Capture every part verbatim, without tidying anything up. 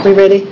We ready?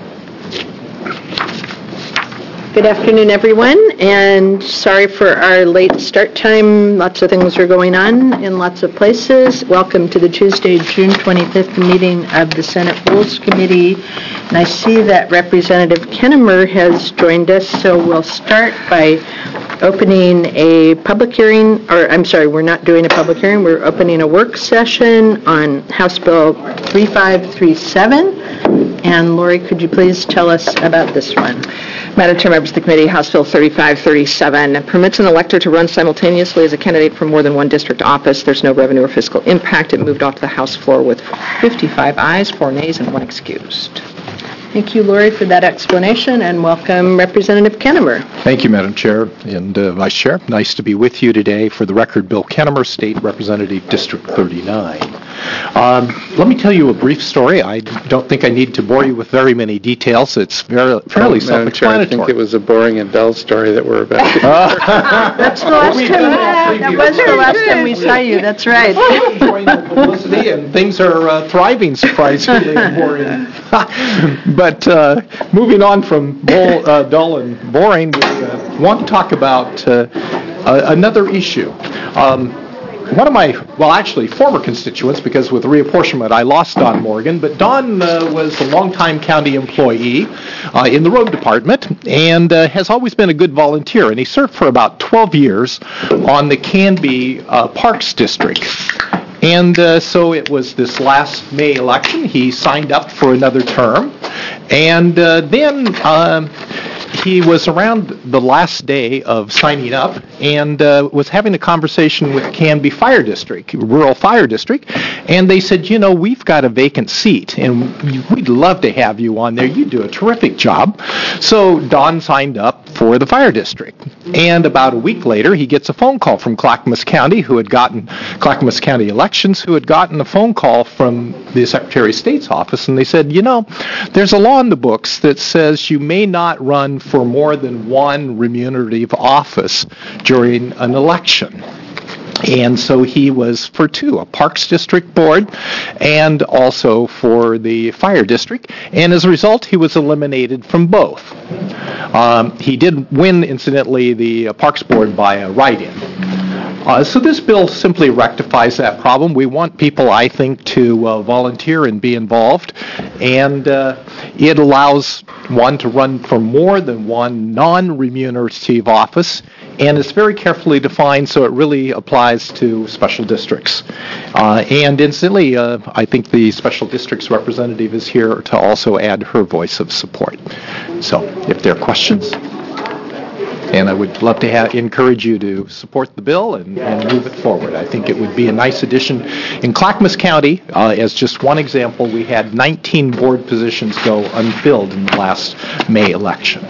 Good afternoon, everyone, and sorry for our late start time. Lots of things are going on in lots of places. Welcome to the Tuesday, June twenty-fifth meeting of the Senate Rules Committee. And I see that Representative Kennemer has joined us, so we'll start by opening a public hearing, or I'm sorry, we're not doing a public hearing. We're opening a work session on House Bill three five three seven. And Lori, could you please tell us about this one? Madam Chair, members of the committee, House Bill thirty-five thirty-seven permits an elector to run simultaneously as a candidate for more than one district office. There's no revenue or fiscal impact. It moved off the House floor with fifty-five ayes, four nays, and one excused. Thank you, Lori, for that explanation, and welcome Representative Kennemer. Thank you, Madam Chair and uh, Vice Chair. Nice to be with you today. For the record, Bill Kennemer, State Representative, District thirty-nine. Um, let me tell you a brief story. I don't think I need to bore you with very many details. It's very, fairly oh, Madam Chair, self-explanatory. I think it was a boring and dull story that we're about to hear. That's the last time. That was the last time we saw you. That's right. Enjoying the publicity, and things are uh, thriving, surprisingly, and boring. But uh, moving on from bull, uh, dull and boring, we uh, want to talk about uh, uh, another issue. Um, One of my, well, actually, former constituents, because with reapportionment I lost Don Morgan, but Don uh, was a longtime county employee uh, in the road department and uh, has always been a good volunteer. And he served for about twelve years on the Canby uh, Parks District. And uh, so it was this last May election. He signed up for another term. And uh, then uh, he was around the last day of signing up and uh, was having a conversation with Canby Fire District, Rural Fire District, and they said, you know, we've got a vacant seat, and we'd love to have you on there. You do a terrific job. So Don signed up for the fire district. And about a week later, he gets a phone call from Clackamas County, who had gotten, Clackamas County Elections, who had gotten a phone call from the Secretary of State's office, and they said, you know, there's a law in the books that says you may not run for more than one remunerative office during an election. And so he was for two, a Parks District Board and also for the Fire District. And as a result, he was eliminated from both. Um, he did win, incidentally, the Parks Board by a write-in. Uh, so this bill simply rectifies that problem. We want people, I think, to uh, volunteer and be involved, and uh, it allows one to run for more than one non-remunerative office, and it's very carefully defined, so it really applies to special districts. Uh, and incidentally, uh, I think the special district's representative is here to also add her voice of support. So if there are questions. And I would love to ha- encourage you to support the bill and, and move it forward. I think it would be a nice addition. In Clackamas County, uh, as just one example, we had nineteen board positions go unfilled in the last May election.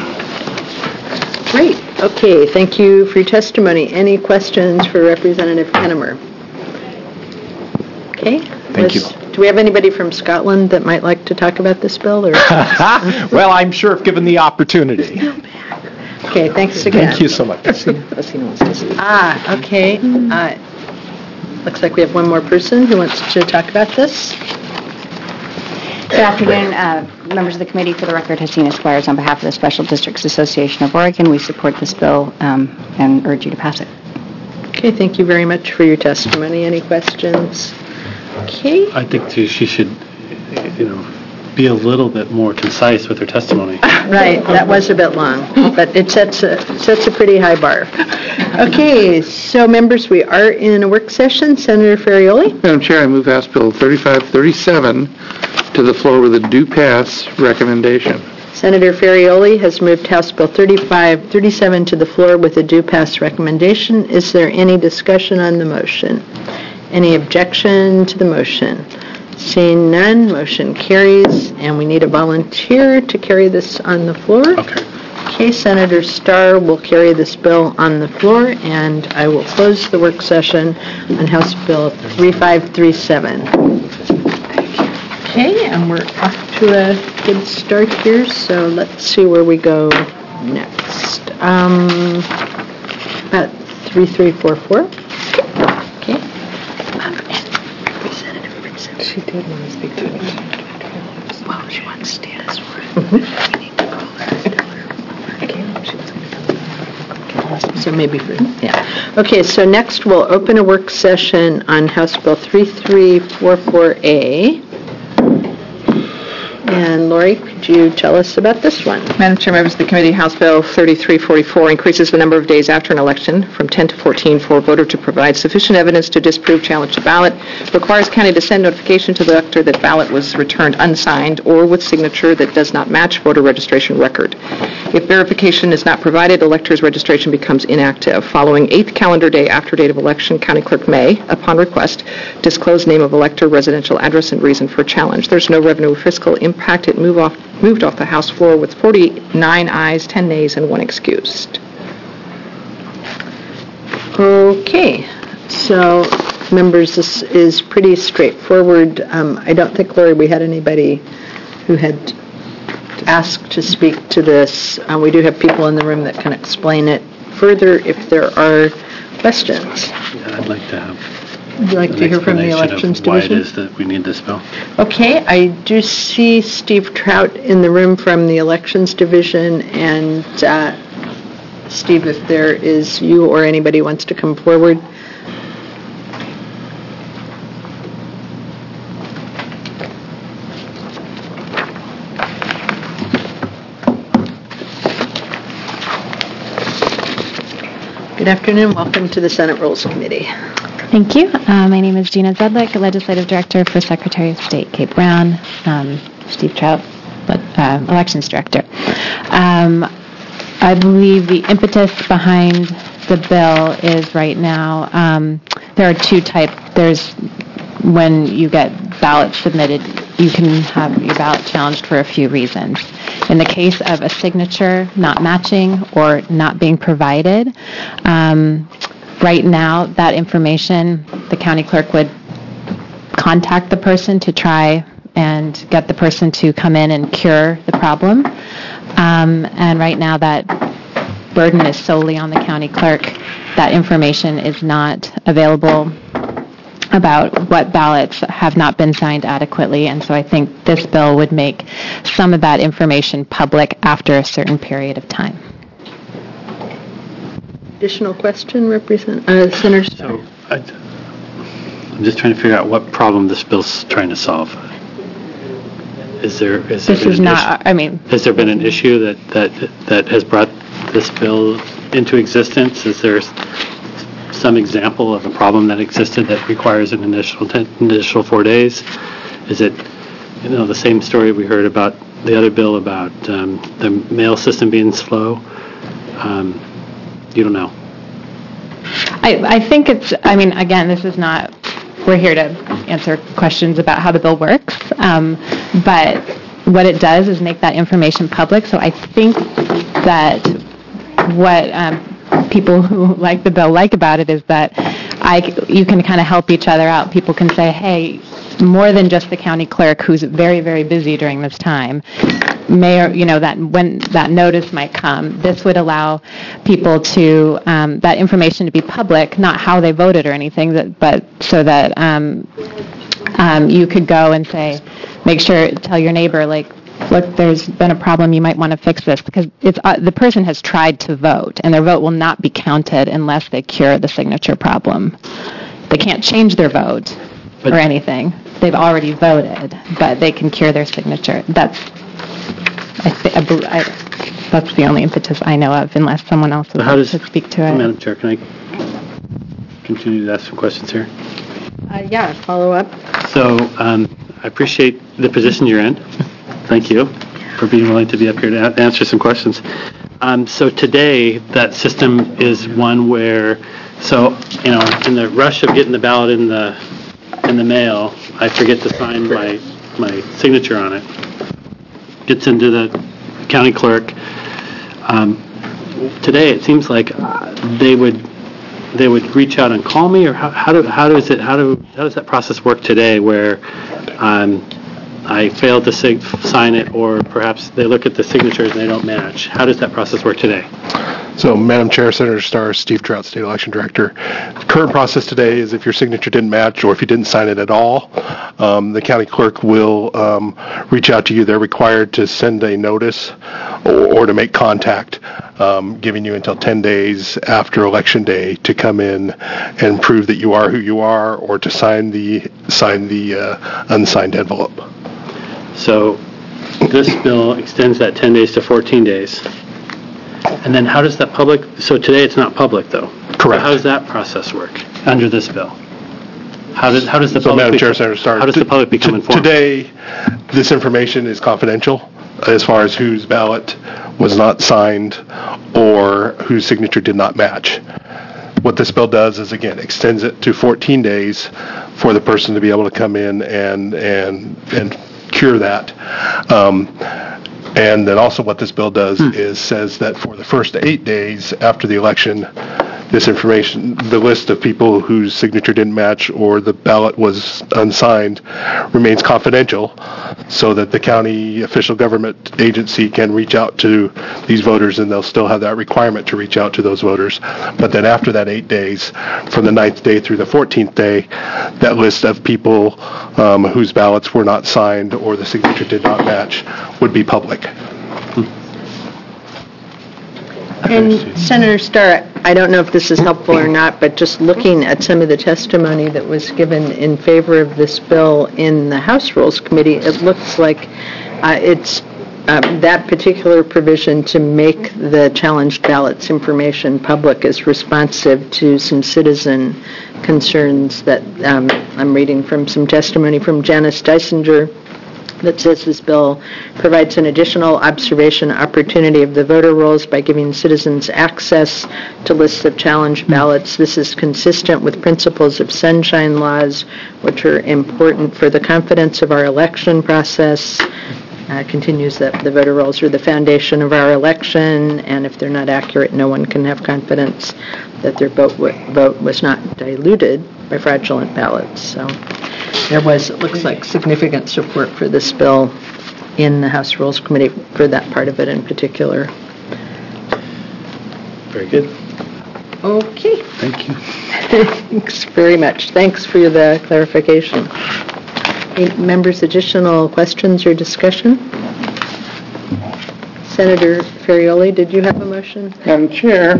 Great. Okay. Thank you for your testimony. Any questions for Representative Kennemer? Okay. Thank you. Do we have anybody from Scotland that might like to talk about this bill? Or? Well, I'm sure if given the opportunity. Okay, thanks again. Thank you so much. Ah, okay. Uh, looks like we have one more person who wants to talk about this. Good afternoon, uh, members of the committee. For the record, Hasina Squires on behalf of the Special Districts Association of Oregon. We support this bill um, and urge you to pass it. Okay, thank you very much for your testimony. Any questions? Okay. I think too, she should, you know, be a little bit more concise with her testimony. Right, that was a bit long, but it sets a, sets a pretty high bar. Okay, so members, we are in a work session. Senator Ferrioli? Madam Chair, I move House Bill thirty-five thirty-seven to the floor with a due pass recommendation. Senator Ferrioli has moved House Bill thirty-five thirty-seven to the floor with a due pass recommendation. Is there any discussion on the motion? Any objection to the motion? Seeing none, motion carries, and we need a volunteer to carry this on the floor. Okay. Okay, Senator Starr will carry this bill on the floor, and I will close the work session on House Bill thirty-five thirty-seven. Okay, and we're off to a good start here, so let's see where we go next. Um, about three three four four. Okay. She did want to speak to it. Well, she wants status for it. We need to call her and tell her. So maybe for, yeah. Okay, so next we'll open a work session on House Bill thirty-three forty-four A. And Lori, could you tell us about this one? Madam Chair, members of the committee, House Bill thirty-three forty-four increases the number of days after an election from ten to fourteen for a voter to provide sufficient evidence to disprove challenge to ballot, requires county to send notification to the elector that ballot was returned unsigned or with signature that does not match voter registration record. If verification is not provided, elector's registration becomes inactive. Following eighth calendar day after date of election, county clerk may, upon request, disclose name of elector, residential address, and reason for challenge. There's no revenue or fiscal impact. It move off, moved off the House floor with forty-nine ayes, ten nays, and one excused. Okay, so members, this is pretty straightforward. Um, I don't think, Lori, we had anybody who had asked to speak to this. Uh, we do have people in the room that can explain it further if there are questions. Yeah, I'd like to have Would you like to hear from the Elections Division? why it is that we need this bill. Okay, I do see Steve Trout in the room from the Elections Division, and uh, Steve, if there is you or anybody wants to come forward. Good afternoon. Welcome to the Senate Rules Committee. Thank you. Uh, my name is Gina Zedlick, Legislative Director for Secretary of State Kate Brown, um, Steve Trout, but, uh, Elections Director. Um, I believe the impetus behind the bill is right now, um, there are two types. There's when you get ballots submitted, you can have your ballot challenged for a few reasons. In the case of a signature not matching or not being provided, um, right now, that information, the county clerk would contact the person to try and get the person to come in and cure the problem. Um, and right now, that burden is solely on the county clerk. That information is not available about what ballots have not been signed adequately. And so I think this bill would make some of that information public after a certain period of time. Additional question, Represent uh, Senator Starr. So I, I'm just trying to figure out what problem this bill's trying to solve. Is there is there This been is an not, issue, I mean, has there been an issue that, that that has brought this bill into existence? Is there some example of a problem that existed that requires an initial ten, initial four days? Is it, you know, the same story we heard about the other bill about um, the mail system being slow? Um, you don't know. I, I think it's, I mean, again, this is not, we're here to answer questions about how the bill works, um, but what it does is make that information public. So I think that what um, people who like the bill like about it is that I, you can kind of help each other out. People can say, hey, more than just the county clerk, who's very, very busy during this time, may, or, you know, that when that notice might come, this would allow people to, um, that information to be public, not how they voted or anything, that, but so that um, um, you could go and say, make sure, tell your neighbor, like, look, there's been a problem, you might want to fix this, because it's uh, the person has tried to vote, and their vote will not be counted unless they cure the signature problem. They can't change their vote But, or anything. They've already voted, but they can cure their signature. That's I th- I, bel- I, that's the only impetus I know of, unless someone else would how like does, to speak to it. Madam Chair, can I continue to ask some questions here? Uh, yeah, follow up. So um, I appreciate the position you're in. Thank you for being willing to be up here to a- answer some questions. Um, so today, that system is one where, so, you know, in the rush of getting the ballot in the in the mail, I forget to sign my, my signature on it. Gets into the county clerk. Um, today, it seems like uh, they would they would reach out and call me, or how, how do how does it how do how does that process work today? Where um, I failed to sig- sign it, or perhaps they look at the signatures and they don't match. How does that process work today? So, Madam Chair, Senator Starr, Steve Trout, State Election Director. The current process today is if your signature didn't match or if you didn't sign it at all, um, the county clerk will um, reach out to you. They're required to send a notice or, or to make contact, um, giving you until ten days after Election Day to come in and prove that you are who you are, or to sign the sign the uh, unsigned envelope. So this bill extends that ten days to fourteen days. And then how does that public, so today it's not public, though? Correct. So how does that process work under this bill? How does, how does the So, public... Madam Chair, become- Senator Starr, How does t- the public become t- informed? Today, this information is confidential as far as whose ballot was not signed or whose signature did not match. What this bill does is, again, extends it to fourteen days for the person to be able to come in and and and cure that. Um, And then also what this bill does is says that for the first eight days after the election, this information, the list of people whose signature didn't match or the ballot was unsigned, remains confidential so that the county official government agency can reach out to these voters, and they'll still have that requirement to reach out to those voters. But then after that eight days, from the ninth day through the fourteenth day, that list of people um, whose ballots were not signed or the signature did not match would be public. And Senator Starr, I don't know if this is helpful or not, but just looking at some of the testimony that was given in favor of this bill in the House Rules Committee, it looks like uh, it's uh, that particular provision to make the challenged ballots information public is responsive to some citizen concerns that um, I'm reading from some testimony from Janice Dysinger that says this bill provides an additional observation opportunity of the voter rolls by giving citizens access to lists of challenged ballots. This is consistent with principles of sunshine laws, which are important for the confidence of our election process. Uh, continues that the voter rolls are the foundation of our election, and if they're not accurate, no one can have confidence that their vote, w- vote was not diluted by fraudulent ballots. So there was, it looks like, significant support for this bill in the House Rules Committee for that part of it in particular. Very good. Okay. Thank you. Thanks very much. Thanks for the clarification. Any members, additional questions or discussion? Senator Ferrioli, did you have a motion? Madam Chair,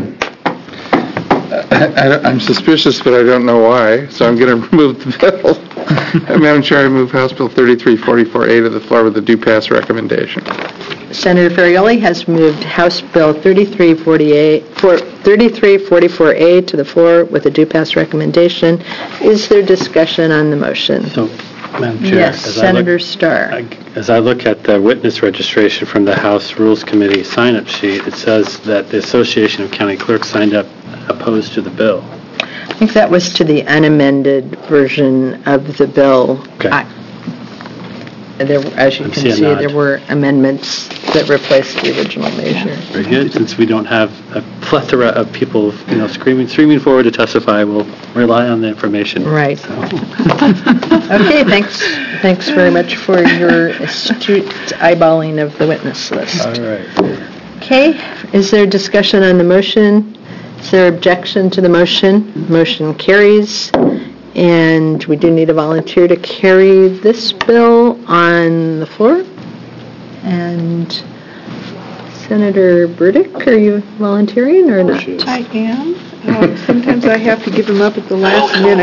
I- I- I'm suspicious, but I don't know why, so I'm going to remove the bill. Madam Chair, I move House Bill thirty-three forty-four A to the floor with a due pass recommendation. Senator Ferrioli has moved House Bill thirty-three forty-eight, for thirty-three forty-four A to the floor with a due pass recommendation. Is there discussion on the motion? So, Madam Chair. Yes, as I look- Senator Starr. I- As I look at the witness registration from the House Rules Committee sign-up sheet, it says that the Association of County Clerks signed up opposed to the bill. I think that was to the unamended version of the bill. Okay. I- There, as you I'm can seeing see, that. there were amendments that replaced the original measure. Very good. Since we don't have a plethora of people, you know, screaming, streaming forward to testify, we'll rely on the information. Right. So, Okay, thanks, thanks very much for your astute eyeballing of the witness list. All right. Okay, is there discussion on the motion? Is there objection to the motion? Motion carries. And we do need a volunteer to carry this bill on the floor. And Senator Burdick, are you volunteering or not? I am. Uh, Sometimes I have to give them up at the last minute.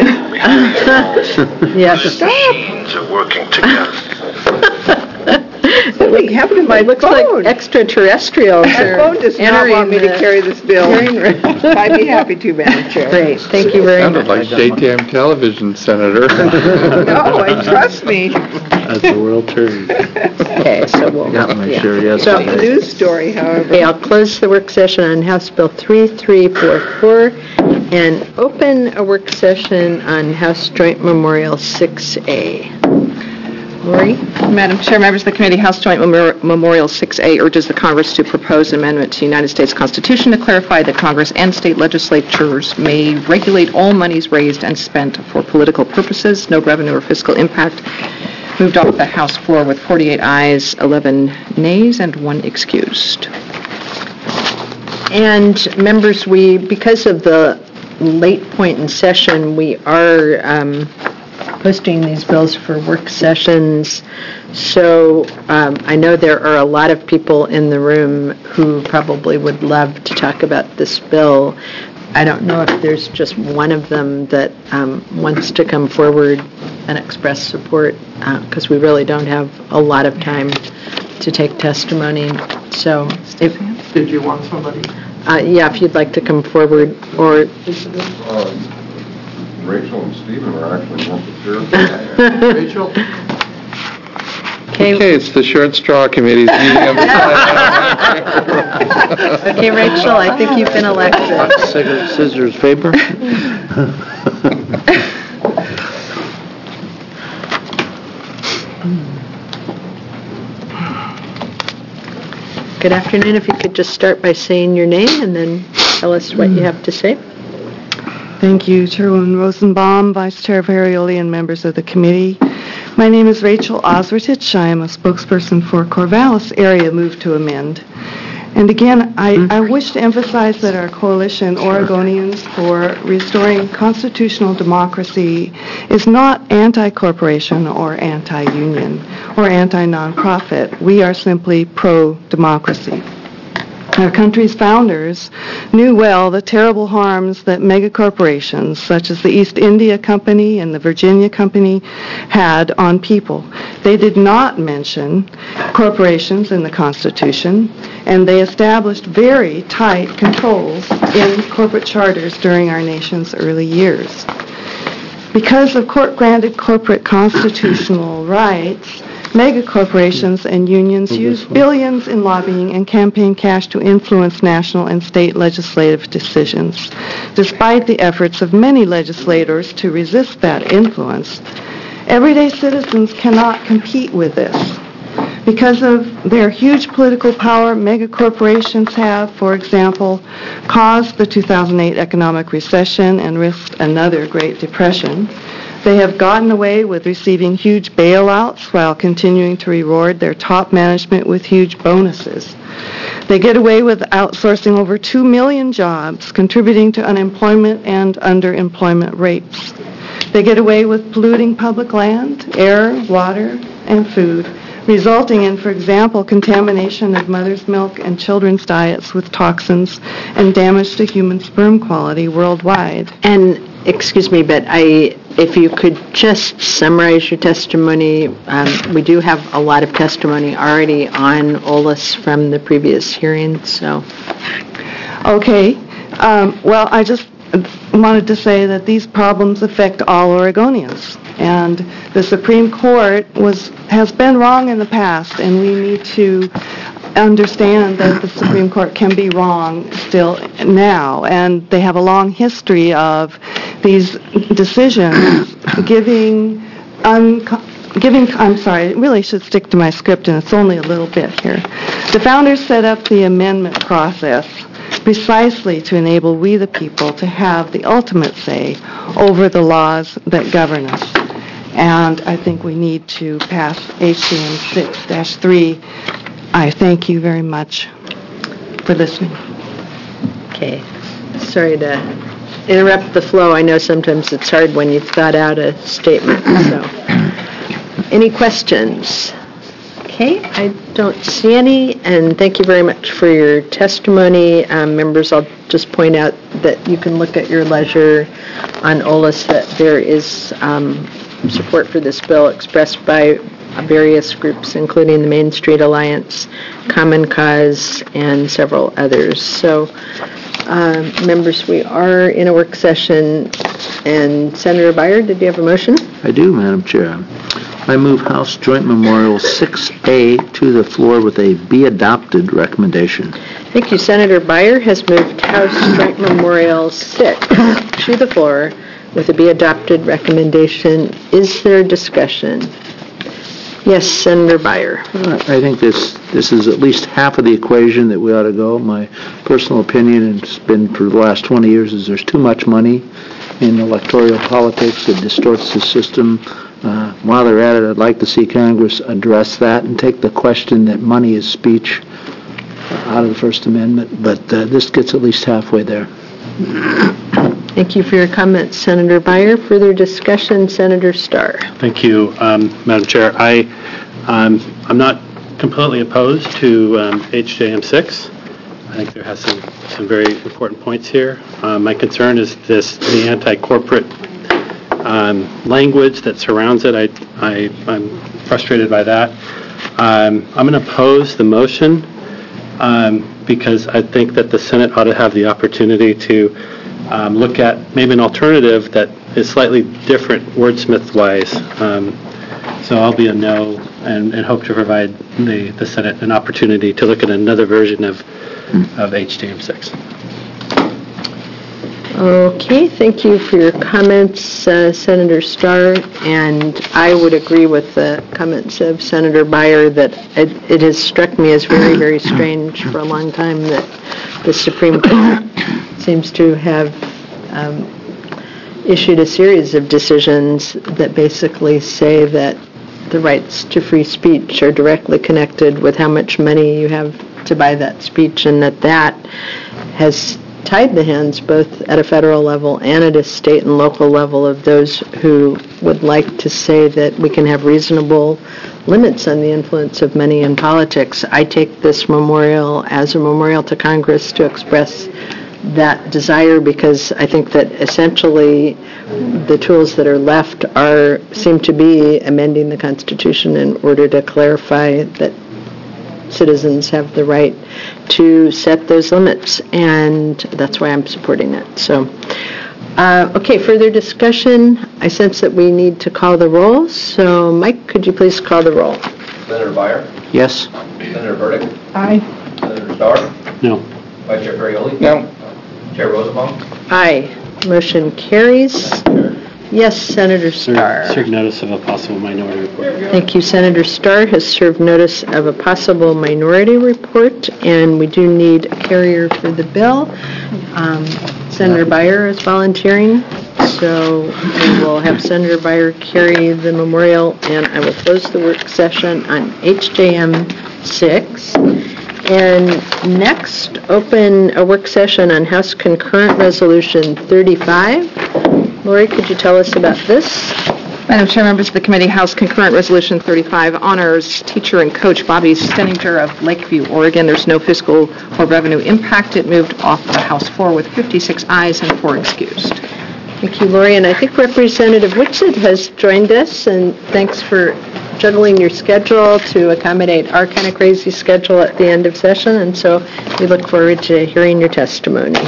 Yes. Stop! are working together. Something happened to my It looks like phone. extraterrestrials My are phone does not entering want me to the carry this bill. hearing room. I'd be happy to, Madam Chair. Great, thank you very Sounded much. like daytime television, Senator. No, and trust me, As the world turns. Okay, so we'll... yeah. So, the news story, however. Okay, I'll close the work session on House Bill thirty-three forty-four and open a work session on House Joint Memorial six A. Lori? Madam Chair, members of the committee, House Joint Memor- Memorial six A urges the Congress to propose an amendment to the United States Constitution to clarify that Congress and state legislatures may regulate all monies raised and spent for political purposes, no revenue or fiscal impact. Moved off the House floor with forty-eight ayes, eleven nays, and one excused. And members, we, because of the late point in session, we are um, posting these bills for work sessions. So um, I know there are a lot of people in the room who probably would love to talk about this bill. I don't know if there's just one of them that um, wants to come forward and express support, because uh, we really don't have a lot of time to take testimony. So if... Did you want somebody? Uh, yeah, if you'd like to come forward, or... Uh, Rachel and Stephen are actually more prepared. Rachel? Okay. Okay, it's the Short Straw Committee's meeting of the... Okay, Rachel, I think you've been elected. Scissors, paper? Good afternoon. If you could just start by saying your name and then tell us what you have to say. Thank you, Chairwoman Rosenbaum, Vice Chair Varioli, and members of the committee. My name is Rachel Osvertich. I am a spokesperson for Corvallis Area Move to Amend. And again, I, I wish to emphasize that our coalition, Oregonians for Restoring Constitutional Democracy, is not anti-corporation or anti-union or anti-nonprofit. We are simply pro-democracy. Our country's founders knew well the terrible harms that megacorporations such as the East India Company and the Virginia Company had on people. They did not mention corporations in the Constitution, and they established very tight controls in corporate charters during our nation's early years. Because of court-granted corporate constitutional rights, megacorporations and unions use billions in lobbying and campaign cash to influence national and state legislative decisions. Despite the efforts of many legislators to resist that influence, everyday citizens cannot compete with this. Because of their huge political power, megacorporations have, for example, caused the two thousand eight economic recession and risked another Great Depression. They have gotten away with receiving huge bailouts while continuing to reward their top management with huge bonuses. They get away with outsourcing over two million jobs, contributing to unemployment and underemployment rates. They get away with polluting public land, air, water, and food, resulting in, for example, contamination of mother's milk and children's diets with toxins and damage to human sperm quality worldwide. And, excuse me, but I, if you could just summarize your testimony. Um, we do have a lot of testimony already on O L A S from the previous hearing, so. Okay. Um, well, I just wanted to say that these problems affect all Oregonians. And the Supreme Court was has been wrong in the past, and we need to understand that the Supreme Court can be wrong still now. And they have a long history of these decisions giving, un, giving, I'm sorry, I really should stick to my script, and it's only a little bit here. The founders set up the amendment process precisely to enable we the people to have the ultimate say over the laws that govern us. And I think we need to pass H C M six dash three. I thank you very much for listening. Okay. Sorry to interrupt the flow. I know sometimes it's hard when you've thought out a statement. So, any questions? Okay, I don't see any, and thank you very much for your testimony. Um, members, I'll just point out that you can look at your leisure on O L A S that there is um, support for this bill expressed by various groups, including the Main Street Alliance, Common Cause, and several others. So, um, members, we are in a work session, and Senator Beyer, did you have a motion? I do, Madam Chair. I move House Joint Memorial six A to the floor with a be adopted recommendation. Thank you. Senator Beyer has moved House Joint Memorial six to the floor with a be adopted recommendation. Is there discussion? Yes, Senator Beyer. I think this this is at least half of the equation that we ought to go. My personal opinion, and it's been for the last twenty years, is there's too much money in electoral politics. It distorts the system. Uh, while they're at it, I'd like to see Congress address that and take the question that money is speech out of the First Amendment, but uh, this gets at least halfway there. Thank you for your comments, Senator Byer. Further discussion, Senator Starr. Thank you, um, Madam Chair. I, um, I'm not completely opposed to um, H J M six. I think there has some, some very important points here. Uh, my concern is this, the anti-corporate um, language that surrounds it. I, I, I'm frustrated by that. Um, I'm going to oppose the motion um, because I think that the Senate ought to have the opportunity to um, look at maybe an alternative that is slightly different wordsmith-wise. Um, so I'll be a no and, and hope to provide the, the Senate an opportunity to look at another version of, of H J M six. Okay, thank you for your comments, uh, Senator Starr, and I would agree with the comments of Senator Byer that it, it has struck me as very, very strange for a long time that the Supreme Court seems to have um, issued a series of decisions that basically say that the rights to free speech are directly connected with how much money you have to buy that speech, and that that has tied the hands both at a federal level and at a state and local level of those who would like to say that we can have reasonable limits on the influence of money in politics. I take this memorial as a memorial to Congress to express that desire, because I think that essentially the tools that are left are seem to be amending the Constitution in order to clarify that citizens have the right to set those limits, and that's why I'm supporting it. So, uh, okay, further discussion. I sense that we need to call the roll. So, Mike, could you please call the roll? Senator Byer? Yes. Senator Burdick? Aye. Senator Starr? No. Vice Chair Ferrioli? No. Chair Rosenbaum? Aye. Motion carries. Yes, Senator Starr. Serve notice of a possible minority report. Thank you. Senator Starr has served notice of a possible minority report, and we do need a carrier for the bill. Um, Senator Byer is volunteering, so we will have Senator Byer carry the memorial, and I will close the work session on H J M six. And next, open a work session on House Concurrent Resolution thirty-five. Lori, could you tell us about this? Madam Chair, members of the committee, House Concurrent Resolution thirty-five honors teacher and coach Bobby Steninger of Lakeview, Oregon. There's no fiscal or revenue impact. It moved off the House floor with fifty-six ayes and four excused. Thank you, Lori. And I think Representative Whitsett has joined us, and thanks for juggling your schedule to accommodate our kind of crazy schedule at the end of session, and so we look forward to hearing your testimony.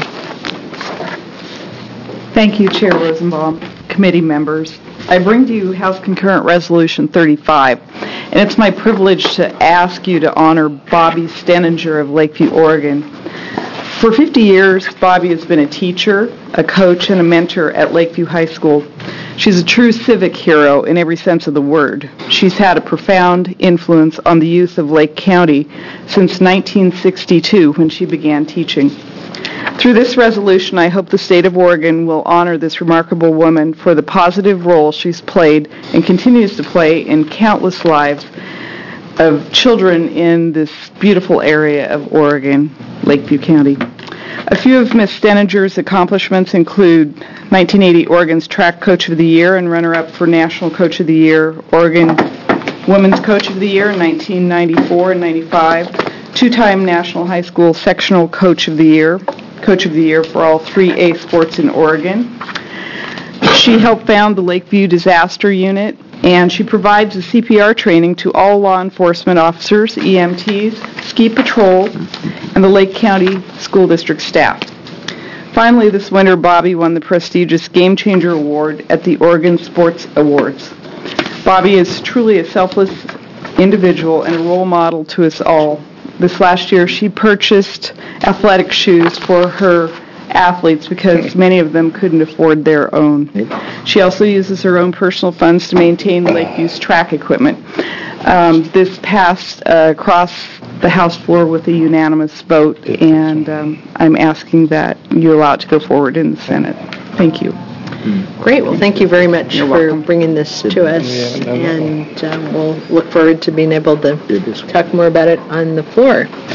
Thank you, Chair Rosenbaum, committee members. I bring to you House Concurrent Resolution thirty-five, and it's my privilege to ask you to honor Bobby Steninger of Lakeview, Oregon. For fifty years, Bobby has been a teacher, a coach, and a mentor at Lakeview High School. She's a true civic hero in every sense of the word. She's had a profound influence on the youth of Lake County since nineteen sixty-two, when she began teaching. Through this resolution, I hope the state of Oregon will honor this remarkable woman for the positive role she's played and continues to play in countless lives of children in this beautiful area of Oregon, Lakeview County. A few of Miz Steninger's accomplishments include nineteen eighty Oregon's Track Coach of the Year and runner-up for National Coach of the Year, Oregon Women's Coach of the Year in nineteen ninety-four and ninety-five, two-time National High School Sectional Coach of the Year, Coach of the Year for all three A sports in Oregon. She helped found the Lakeview Disaster Unit, and she provides a C P R training to all law enforcement officers, E M Ts, ski patrol, and the Lake County School District staff. Finally, this winter, Bobby won the prestigious Game Changer Award at the Oregon Sports Awards. Bobby is truly a selfless individual and a role model to us all. This last year, she purchased athletic shoes for her athletes because many of them couldn't afford their own. She also uses her own personal funds to maintain Lakeview's track equipment. Um, this passed uh, across the House floor with a unanimous vote, and um, I'm asking that you allow it to go forward in the Senate. Thank you. Great. Well, thank you very much You're for welcome. bringing this to us, and um, we'll look forward to being able to talk more about it on the floor.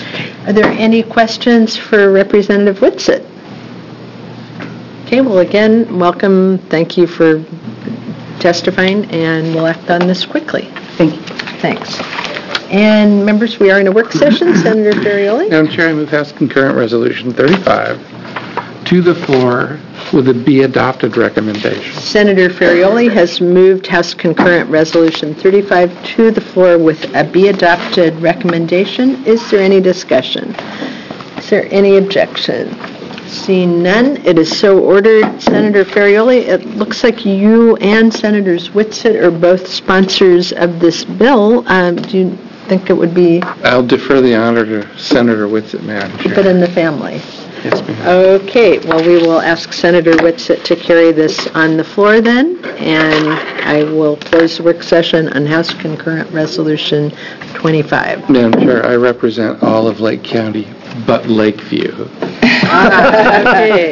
Are there any questions for Representative Whitsitt? Okay, well, again, welcome. Thank you for testifying, and we'll act on this quickly. Thank you. Thanks. And members, we are in a work session. Senator Ferrioli? Madam Chair, I move House Concurrent Resolution thirty-five to the floor with a be adopted recommendation. Senator Ferrioli has moved House Concurrent Resolution thirty-five to the floor with a be adopted recommendation. Is there any discussion? Is there any objection? Seeing none, it is so ordered. Senator Ferrioli, it looks like you and Senators Whitsitt are both sponsors of this bill. Um, do you think it would be I'll defer the honor to Senator Whitsitt, Madam Chair. keep it in the family? Yes, ma'am. Okay, well, we will ask Senator Whitsitt to carry this on the floor then, and I will close the work session on House Concurrent Resolution twenty-five. Madam Chair, I represent all of Lake County but Lakeview. Okay.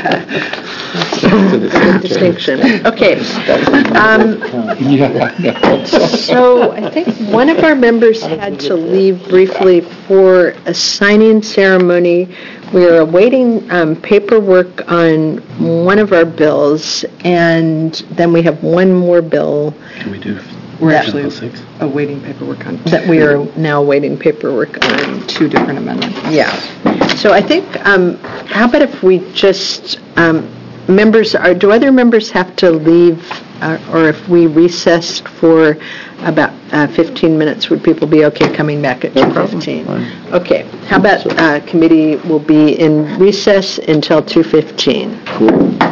To the Good distinction. Okay. Um, So I think one of our members had to leave briefly for a signing ceremony. We are awaiting um, paperwork on one of our bills, and then we have one more bill Can we do? We're actually awaiting paperwork on that we are now awaiting paperwork on. two different amendments. Yeah. So I think, um, how about if we just, um, members, are, do other members have to leave, uh, or if we recessed for about uh, fifteen minutes, would people be okay coming back at two fifteen? Okay. How about uh, committee will be in recess until two fifteen? Cool.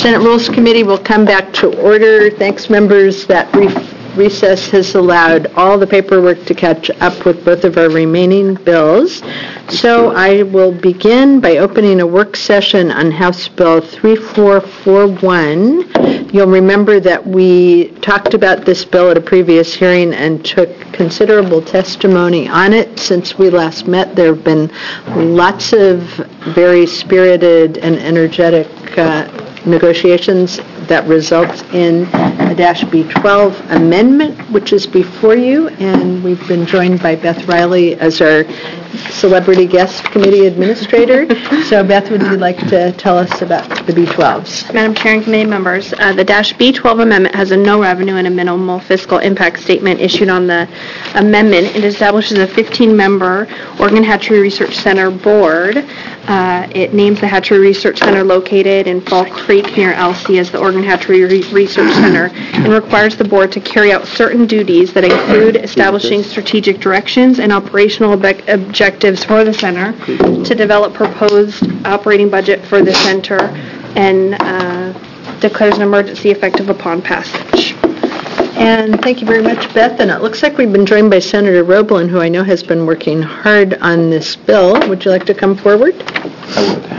Senate Rules Committee will come back to order. Thanks, members. That brief recess has allowed all the paperwork to catch up with both of our remaining bills. So I will begin by opening a work session on House Bill three four four one. You'll remember that we talked about this bill at a previous hearing and took considerable testimony on it. Since we last met, there have been lots of very spirited and energetic uh, negotiations that results in a Dash B twelve amendment, which is before you, and we've been joined by Beth Riley as our celebrity guest committee administrator. So Beth, would you like to tell us about the B twelves? Madam Chair and committee members, uh, the Dash B twelve amendment has a no revenue and a minimal fiscal impact statement issued on the amendment. It establishes a fifteen-member Oregon Hatchery Research Center board. Uh, it names the Hatchery Research Center located in Fall Creek near L C as the Oregon Hatchery Re- Research Center, and requires the board to carry out certain duties that include establishing strategic directions and operational ob- objectives for the center, to develop proposed operating budget for the center, and uh, declares an emergency effective upon passage. And thank you very much, Beth. And it looks like we've been joined by Senator Roblin, who I know has been working hard on this bill. Would you like to come forward? I would.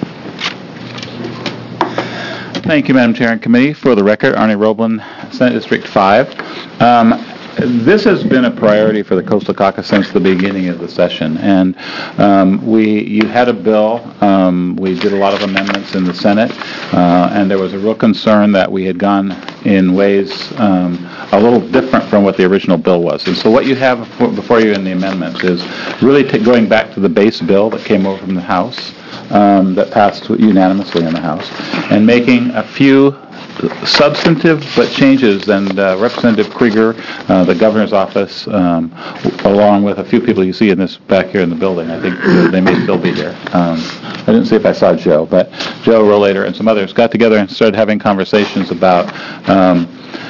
Thank you, Madam Chair and Committee. For the record, Arnie Roblin, Senate District five. Um, This has been a priority for the Coastal Caucus since the beginning of the session, and um, we you had a bill. Um, we did a lot of amendments in the Senate, uh, and there was a real concern that we had gone in ways um, a little different from what the original bill was. And so what you have before you in the amendments is really t- going back to the base bill that came over from the House, um, that passed unanimously in the House, and making a few substantive but changes, and uh, Representative Krieger, uh, the governor's office, um, along with a few people you see in this back here in the building. I think they may still be here. Um, I didn't see if I saw Joe, but Joe Rollator and some others got together and started having conversations about um,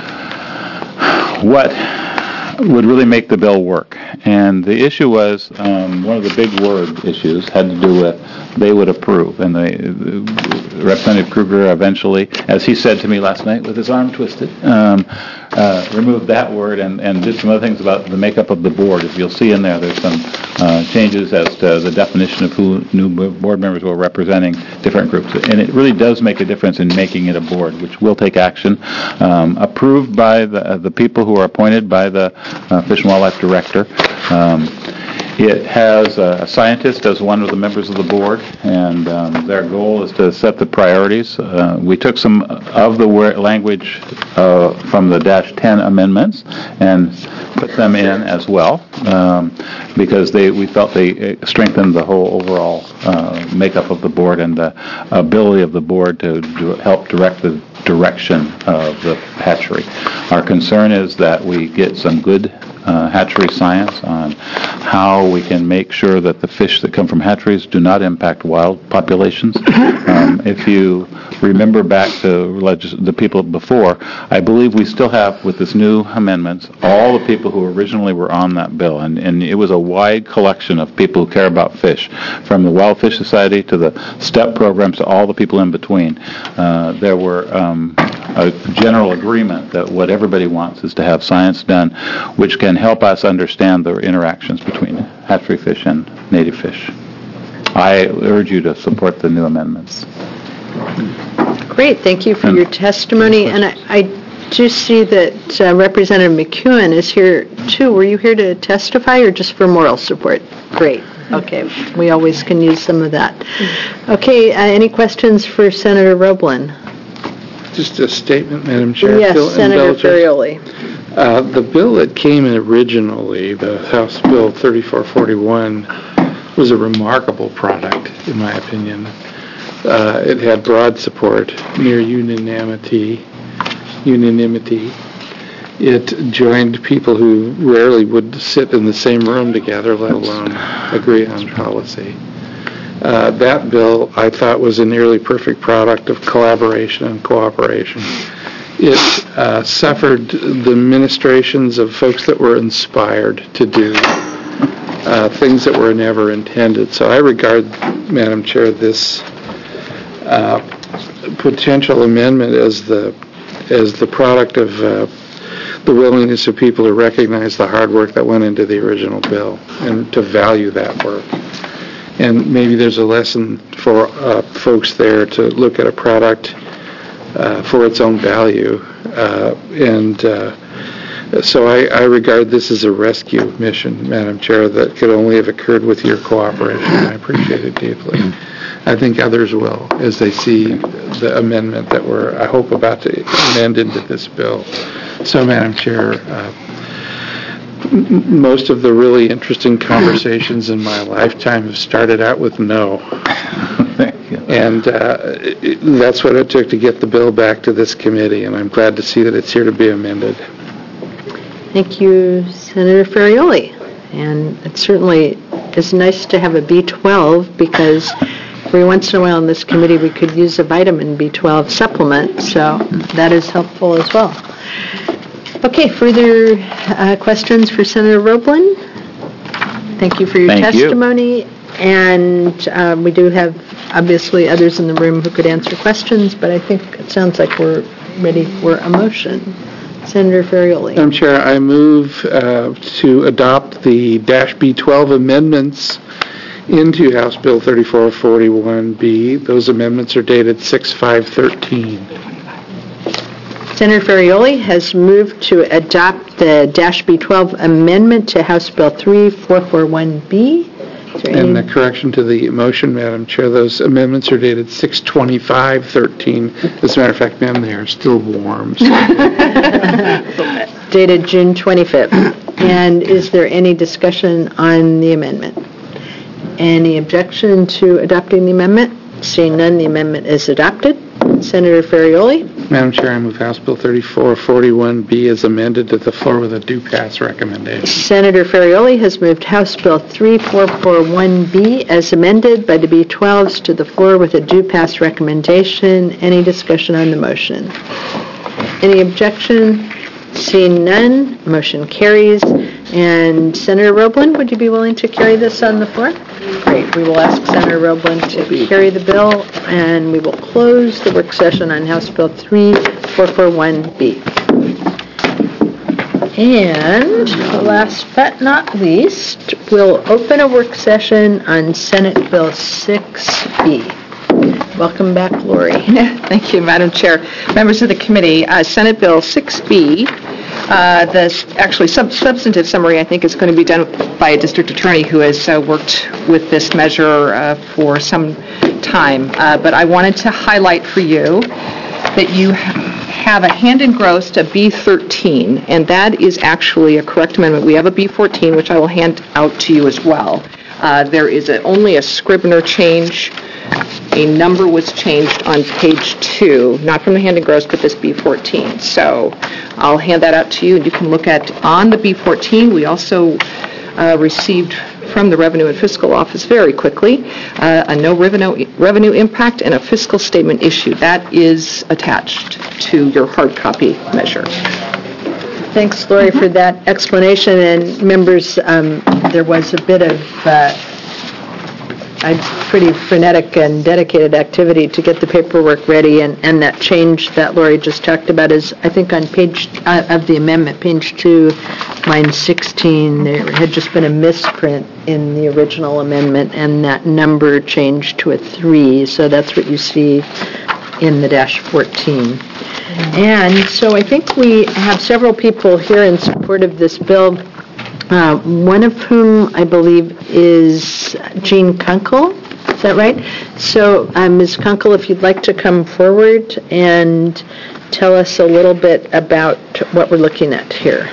what would really make the bill work. And the issue was, um, one of the big word issues had to do with they would approve. And the, the Representative Kruger eventually, as he said to me last night with his arm twisted, um, uh, removed that word and, and did some other things about the makeup of the board. As you'll see in there, there's some uh, changes as to the definition of who new board members were representing different groups. And it really does make a difference in making it a board, which will take action, um, approved by the, uh, the people who are appointed by the uh, Fish and Wildlife Director. Um, It has a scientist as one of the members of the board, and um, their goal is to set the priorities. Uh, we took some of the word, language uh, from the Dash ten amendments and put them in as well, um, because they we felt they strengthened the whole overall uh, makeup of the board and the ability of the board to do, help direct the direction of the hatchery. Our concern is that we get some good Uh, hatchery science on how we can make sure that the fish that come from hatcheries do not impact wild populations. Um, if you remember back to legis- the people before, I believe we still have, with this new amendments, all the people who originally were on that bill. And, and it was a wide collection of people who care about fish, from the Wild Fish Society to the STEP programs to all the people in between. Uh, there were um, a general agreement that what everybody wants is to have science done, which can help us understand the interactions between hatchery fish and native fish. I urge you to support the new amendments. Great, thank you for and your testimony. And I, I do see that uh, Representative McEwen is here too. Were you here to testify or just for moral support? Great. Okay, we always can use some of that. Okay, uh, any questions for Senator Roblin? Just a statement, Madam Chair. Yes, Senator Ferrioli. Uh, the bill that came in originally, the House Bill thirty-four forty-one, was a remarkable product, in my opinion. Uh, it had broad support, near unanimity. Unanimity. It joined people who rarely would sit in the same room together, let alone agree on policy. Uh, that bill, I thought, was a nearly perfect product of collaboration and cooperation. It uh, suffered the ministrations of folks that were inspired to do uh, things that were never intended. So I regard, Madam Chair, this uh, potential amendment as the, as the product of uh, the willingness of people to recognize the hard work that went into the original bill and to value that work. And maybe there's a lesson for uh, folks there to look at a product uh, for its own value. Uh, and uh, so I, I regard this as a rescue mission, Madam Chair, that could only have occurred with your cooperation. I appreciate it deeply. I think others will as they see the amendment that we're, I hope, about to amend into this bill. So, Madam Chair, uh, m- most of the really interesting conversations in my lifetime have started out with no. And uh, it, that's what it took to get the bill back to this committee, and I'm glad to see that it's here to be amended. Thank you, Senator Ferrioli. And it certainly is nice to have a B twelve because every once in a while in this committee we could use a vitamin B twelve supplement, so that is helpful as well. Okay, further uh, questions for Senator Roblin? Thank you for your Thank you. testimony. And um, we do have obviously others in the room who could answer questions, but I think it sounds like we're ready for a motion. Senator Ferrioli. Madam Chair, I move uh, to adopt the dash B twelve amendments into House Bill thirty-four forty-one B. Those amendments are dated six five thirteen. Senator Ferrioli has moved to adopt the dash B twelve amendment to House Bill thirty-four forty-one B. And the correction to the motion, Madam Chair, those amendments are dated six twenty-five thirteen. As a matter of fact, ma'am, they are still warm. So. Dated June twenty-fifth. And is there any discussion on the amendment? Any objection to adopting the amendment? Seeing none, the amendment is adopted. Senator Ferrioli. Madam Chair, I move House Bill thirty-four forty-one B as amended to the floor with a do pass recommendation. Senator Ferrioli has moved House Bill thirty-four forty-one B as amended by the B twelves to the floor with a do pass recommendation. Any discussion on the motion? Any objection? Seeing none, motion carries. And Senator Roblin, would you be willing to carry this on the floor? Great. We will ask Senator Roblin to carry the bill, and we will close the work session on House Bill thirty-four forty-one B. And last but not least, we'll open a work session on Senate Bill six B. Welcome back, Lori. Thank you, Madam Chair. Members of the committee, uh, Senate Bill six B, uh, the actually sub- substantive summary, I think, is going to be done by a district attorney who has uh, worked with this measure uh, for some time. Uh, but I wanted to highlight for you that you have a hand engrossed a B thirteen, and that is actually a correct amendment. We have a B fourteen, which I will hand out to you as well. Uh, there is a, only a Scribner change. A number was changed on page two, not from the hand engrossed, but this B fourteen. So I'll hand that out to you, and you can look at, on the B fourteen, we also uh, received from the Revenue and Fiscal Office very quickly uh, a no revenue, revenue impact and a fiscal statement issued. That is attached to your hard copy measure. Thanks, Lori, for that explanation. And members, um, there was a bit of uh, a pretty frenetic and dedicated activity to get the paperwork ready, and, and that change that Lori just talked about is, I think, on page uh, of the amendment, page two, line sixteen. There had just been a misprint in the original amendment, and that number changed to a three, so that's what you see in the dash fourteen. And so I think we have several people here in support of this bill, uh, one of whom I believe is Jean Kunkel. Is that right? So uh, Miz Kunkel, if you'd like to come forward and tell us a little bit about what we're looking at here.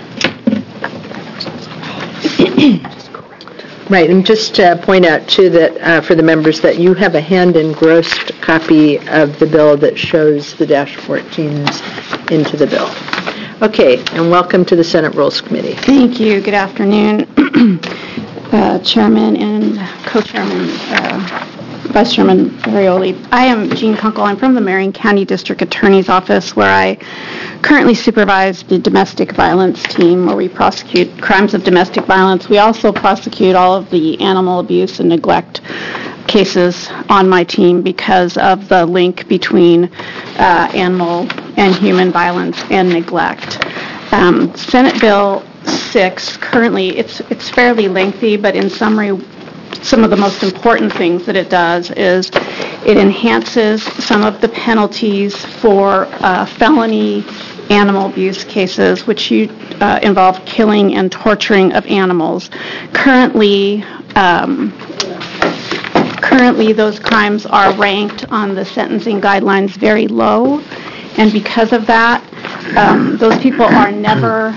Right, and just to point out, too, that uh, for the members, that you have a hand-engrossed copy of the bill that shows the dash fourteens into the bill. Okay, and welcome to the Senate Rules Committee. Thank you. Good afternoon, uh, Chairman and Co-Chairman, uh, Vice Chairman Ferrioli. I am Jean Kunkel. I'm from the Marion County District Attorney's Office, where I currently supervise the domestic violence team, where we prosecute crimes of domestic violence. We also prosecute all of the animal abuse and neglect cases on my team because of the link between uh, animal and human violence and neglect. Um, Senate Bill six, currently, it's it's fairly lengthy, but in summary, some of the most important things that it does is it enhances some of the penalties for uh, felony animal abuse cases, which you, uh, involve killing and torturing of animals. Currently, um, currently those crimes are ranked on the sentencing guidelines very low, and because of that, um, those people are never,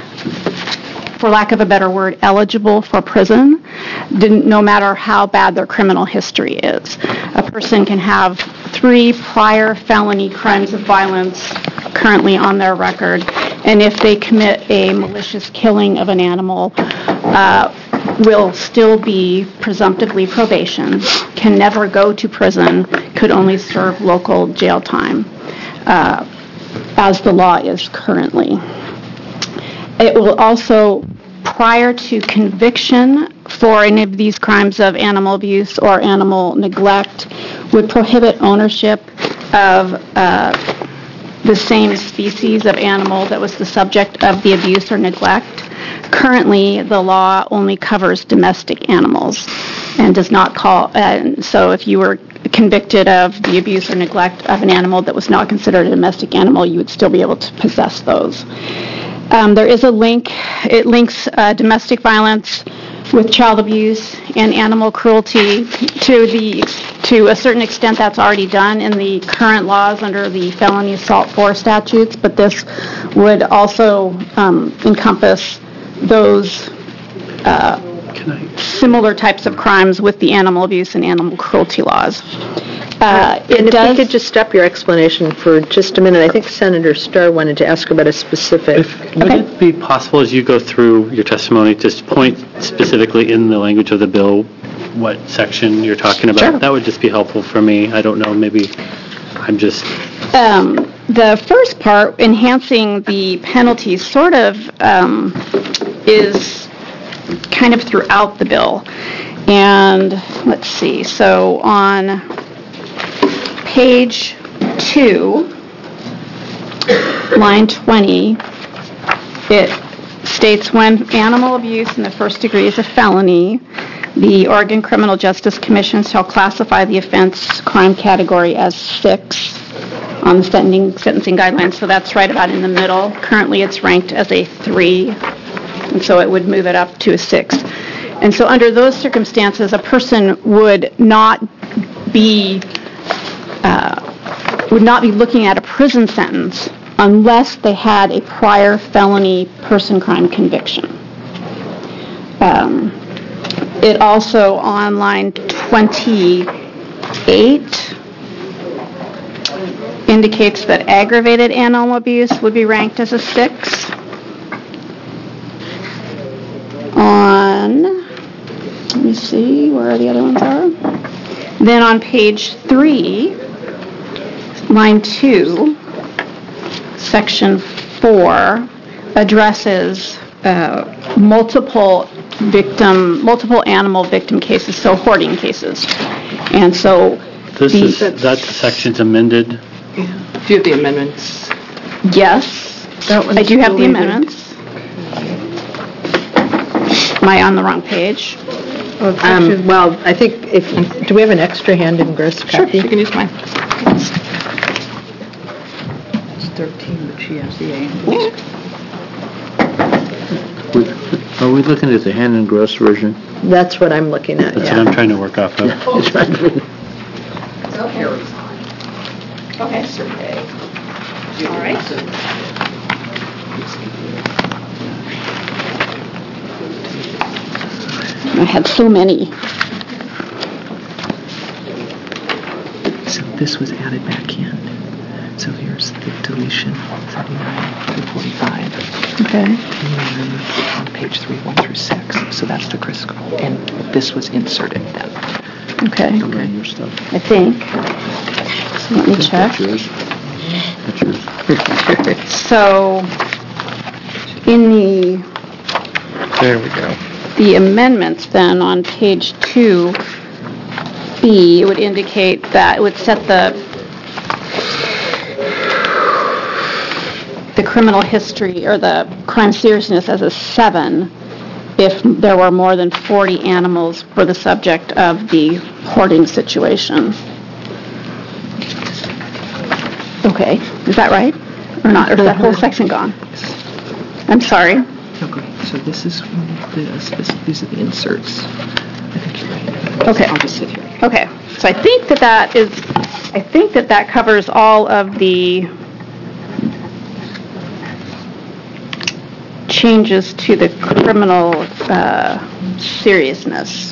for lack of a better word, eligible for prison, didn't, no matter how bad their criminal history is. A person can have three prior felony crimes of violence currently on their record, and if they commit a malicious killing of an animal, uh, will still be presumptively probation, can never go to prison, could only serve local jail time, uh, as the law is currently. It will also, prior to conviction for any of these crimes of animal abuse or animal neglect, would prohibit ownership of uh, the same species of animal that was the subject of the abuse or neglect. Currently, the law only covers domestic animals and does not call, uh, so if you were convicted of the abuse or neglect of an animal that was not considered a domestic animal, you would still be able to possess those. Um, there is a link, it links uh, domestic violence with child abuse and animal cruelty. To the to a certain extent, that's already done in the current laws under the felony assault four statutes, but this would also um, encompass those uh, similar types of crimes with the animal abuse and animal cruelty laws. Uh, it and if does, you could just stop your explanation for just a minute. I think Senator Starr wanted to ask about a specific. If, would okay. it be possible, as you go through your testimony, to just point specifically in the language of the bill what section you're talking about? Sure. That would just be helpful for me. I don't know, maybe I'm just... Um, the first part, enhancing the penalties, sort of um, is kind of throughout the bill. And let's see, so on page two, line twenty, it states when animal abuse in the first degree is a felony, the Oregon Criminal Justice Commission shall classify the offense crime category as six on the sentencing, sentencing guidelines, so that's right about in the middle. Currently it's ranked as a three, and so it would move it up to a six. And so under those circumstances, a person would not be uh, would not be looking at a prison sentence unless they had a prior felony person crime conviction. Um, it also on line twenty-eight indicates that aggravated animal abuse would be ranked as a six. On, let me see where the other ones are. Then on page three, line two, section four addresses uh, multiple victim, multiple animal victim cases, so hoarding cases. And so this the, is, that section's amended? Yeah. Do you have the amendments? Yes, I do have the amendments. Am I on the wrong page? Um, well, I think if, do we have an extra hand in gross copy? Sure, you can use mine. It's thirteen, but she has the A. Are we looking at the hand and gross version? That's what I'm looking at, That's yeah. what I'm trying to work off of. Okay. All right. I had so many. So this was added back in. So here's the deletion, thirty-nine through forty-five. Okay. And on page three, one through six. So that's the Crisco. And this was inserted then. Okay. Okay. Your stuff. I think. So let me check. That's yours. That's yours. So in the There we go. the amendments then on page two, B, it would indicate that it would set the the criminal history or the crime seriousness as a seven if there were more than forty animals for the subject of the hoarding situation. Okay, is that right? Or not? Or is that whole section gone? I'm sorry. Okay, so this is this, this, these are the inserts. I think you're right. Okay. I'll just sit here. Okay, so I think that that is, I think that that covers all of the changes to the criminal uh, seriousness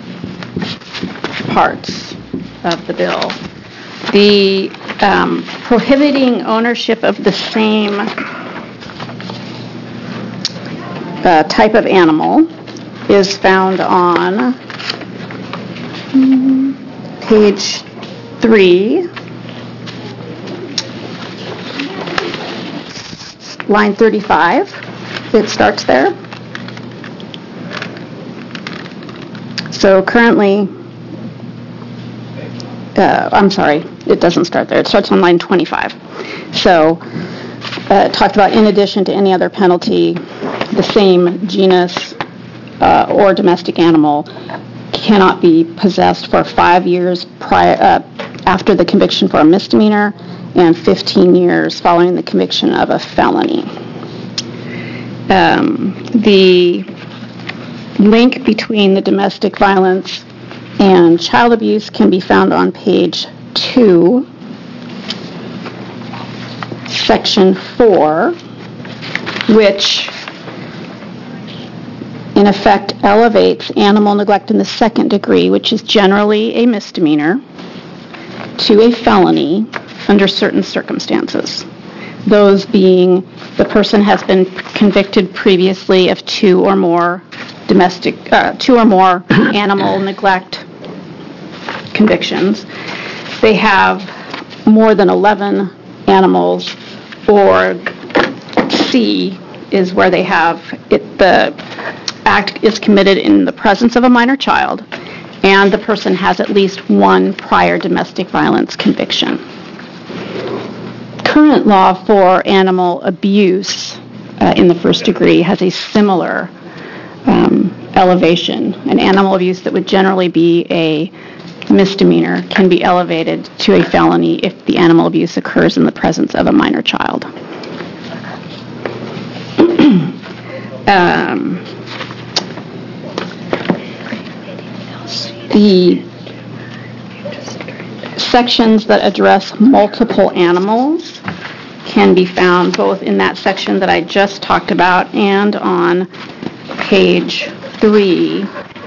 parts of the bill. The um, prohibiting ownership of the same uh, type of animal is found on mm, page three, line thirty-five. It starts there. So currently, uh, I'm sorry, it doesn't start there. It starts on line twenty-five. So uh, it talked about in addition to any other penalty, the same genus uh, or domestic animal cannot be possessed for five years prior uh, after the conviction for a misdemeanor and fifteen years following the conviction of a felony. Um, the link between the domestic violence and child abuse can be found on page two, section four, which in effect elevates animal neglect in the second degree, which is generally a misdemeanor, to a felony under certain circumstances. Those being the person has been convicted previously of two or more domestic, uh, two or more animal neglect convictions. They have more than eleven animals, or C is where they have it, the act is committed in the presence of a minor child, and the person has at least one prior domestic violence conviction. Current law for animal abuse uh, in the first degree has a similar um, elevation. An animal abuse that would generally be a misdemeanor can be elevated to a felony if the animal abuse occurs in the presence of a minor child. um, the sections that address multiple animals can be found both in that section that I just talked about and on page three,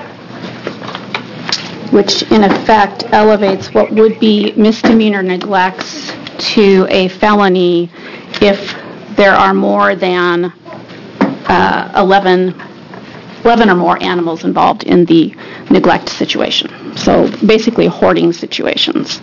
which in effect elevates what would be misdemeanor neglects to a felony if there are more than uh, eleven, eleven or more animals involved in the neglect situation. So basically hoarding situations.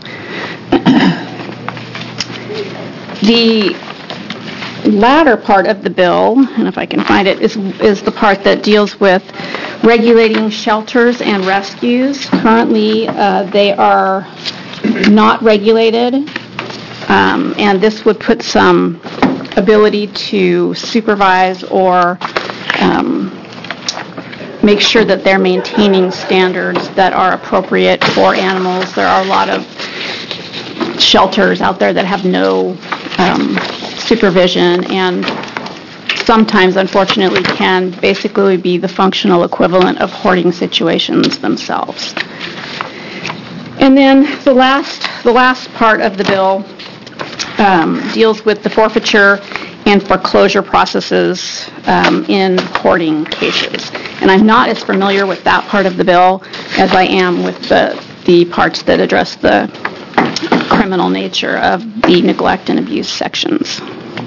The latter part of the bill, and if I can find it, is, is the part that deals with regulating shelters and rescues. Currently, uh, they are not regulated, um, and this would put some ability to supervise or um, make sure that they're maintaining standards that are appropriate for animals. There are a lot of shelters out there that have no um, supervision and sometimes, unfortunately, can basically be the functional equivalent of hoarding situations themselves. And then the last, the last part of the bill um, deals with the forfeiture and foreclosure processes um, in hoarding cases. And I'm not as familiar with that part of the bill as I am with the, the parts that address the criminal nature of the neglect and abuse sections.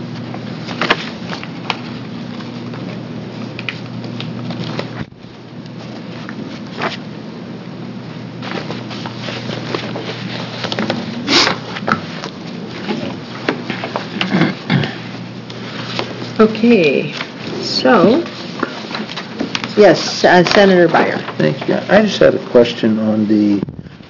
Okay, so, yes, uh, Senator Byer. Thank you. I just had a question on the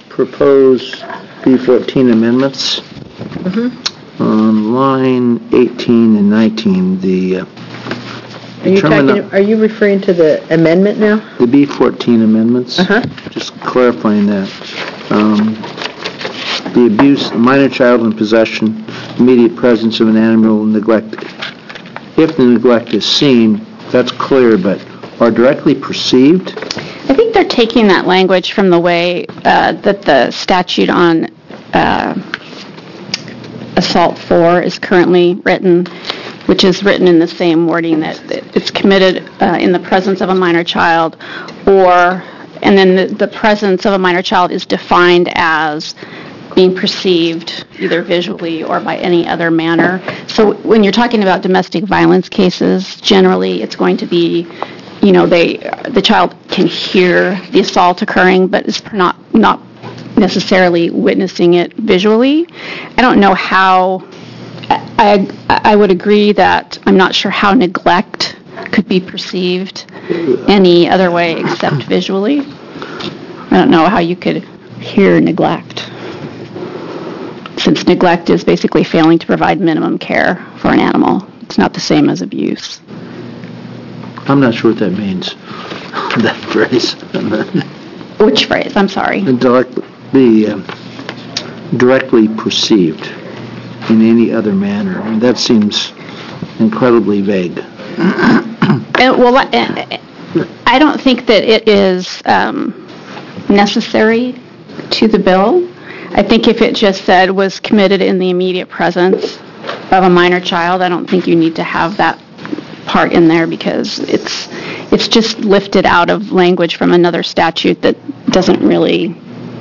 propose B fourteen amendments. Mm-hmm. On line eighteen and nineteen, the uh, Are you determine talking, are you referring to the amendment now? the B fourteen amendments. Uh-huh. Just clarifying that. Um, the abuse, minor child in possession, immediate presence of an animal neglect. If the neglect is seen, that's clear, but are directly perceived? I think they're taking that language from the way uh, that the statute on uh, assault four is currently written, which is written in the same wording that it's committed uh, in the presence of a minor child, or, and then the, the presence of a minor child is defined as being perceived either visually or by any other manner. So when you're talking about domestic violence cases, generally it's going to be, you know, they the child can hear the assault occurring, but is not not necessarily witnessing it visually. I don't know how. I I would agree that I'm not sure how neglect could be perceived any other way except visually. I don't know how you could hear neglect, since neglect is basically failing to provide minimum care for an animal. It's not the same as abuse. I'm not sure what that means, that phrase. Which phrase? I'm sorry. Direct, the uh, directly perceived in any other manner. I mean, that seems incredibly vague. Uh, well, I, I don't think that it is um, necessary to the bill. I think if it just said was committed in the immediate presence of a minor child, I don't think you need to have that part in there, because it's it's just lifted out of language from another statute that doesn't really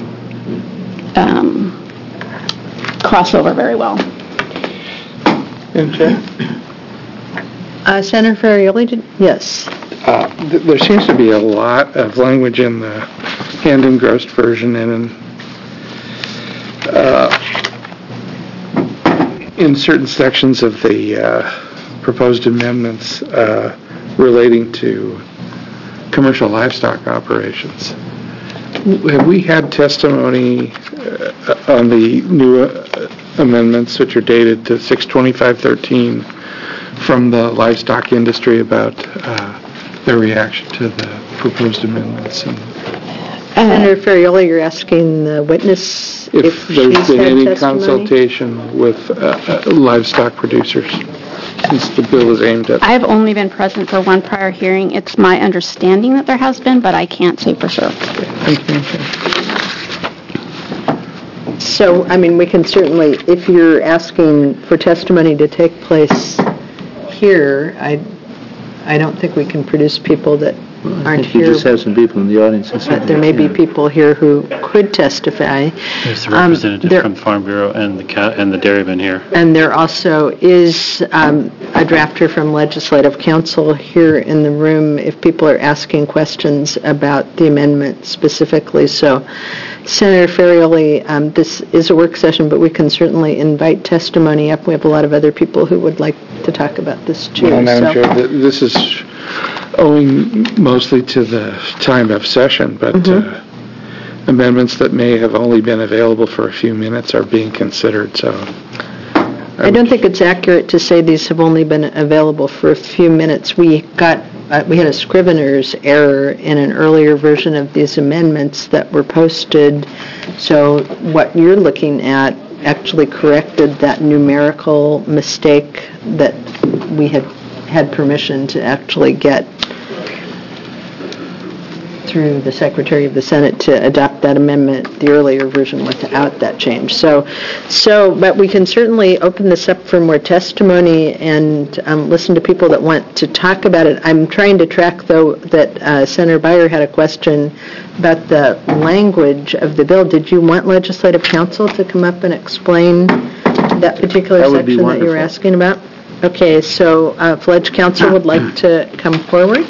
um, cross over very well. Madam Chair? Uh, Senator Ferrioli, did, yes. Uh, th- there seems to be a lot of language in the hand-engrossed version and in, uh, in certain sections of the uh, proposed amendments uh, relating to commercial livestock operations. Have we had testimony uh, on the new uh, amendments, which are dated to six twenty-five thirteen, from the livestock industry about uh, their reaction to the proposed amendments? And Senator Ferrioli, you're asking the witness if, if she's there's been had any testimony? consultation with uh, uh, livestock producers since the bill is aimed at. I've only been present for one prior hearing. It's my understanding that there has been, but I can't say for sure. Thank you. So, I mean, we can certainly, if you're asking for testimony to take place here, I, I don't think we can produce people that I aren't think you here. just have some people in the audience. But there may be people here who could testify. There's a Um, representative there- from the Farm Bureau and the ca- and the dairyman here. And there also is um, a drafter from Legislative Council here in the room if people are asking questions about the amendment specifically. So, Senator Ferrioli, um, this is a work session, but we can certainly invite testimony up. We have a lot of other people who would like to talk about this too. Well, Madam So- Chair, th- this is owing mostly to the time of session, but Mhm. uh, amendments that may have only been available for a few minutes are being considered, so. I don't think it's accurate to say these have only been available for a few minutes. We got, uh, we had a scrivener's error in an earlier version of these amendments that were posted. So what you're looking at actually corrected that numerical mistake that we had had permission to actually get through the Secretary of the Senate to adopt that amendment, the earlier version without that change. So, so, but we can certainly open this up for more testimony and um, listen to people that want to talk about it. I'm trying to track, though, that uh, Senator Beyer had a question about the language of the bill. Did you want Legislative Counsel to come up and explain that particular That would be section that you were wonderful. asking about? Okay, so uh, if Ledge Counsel would like to come forward.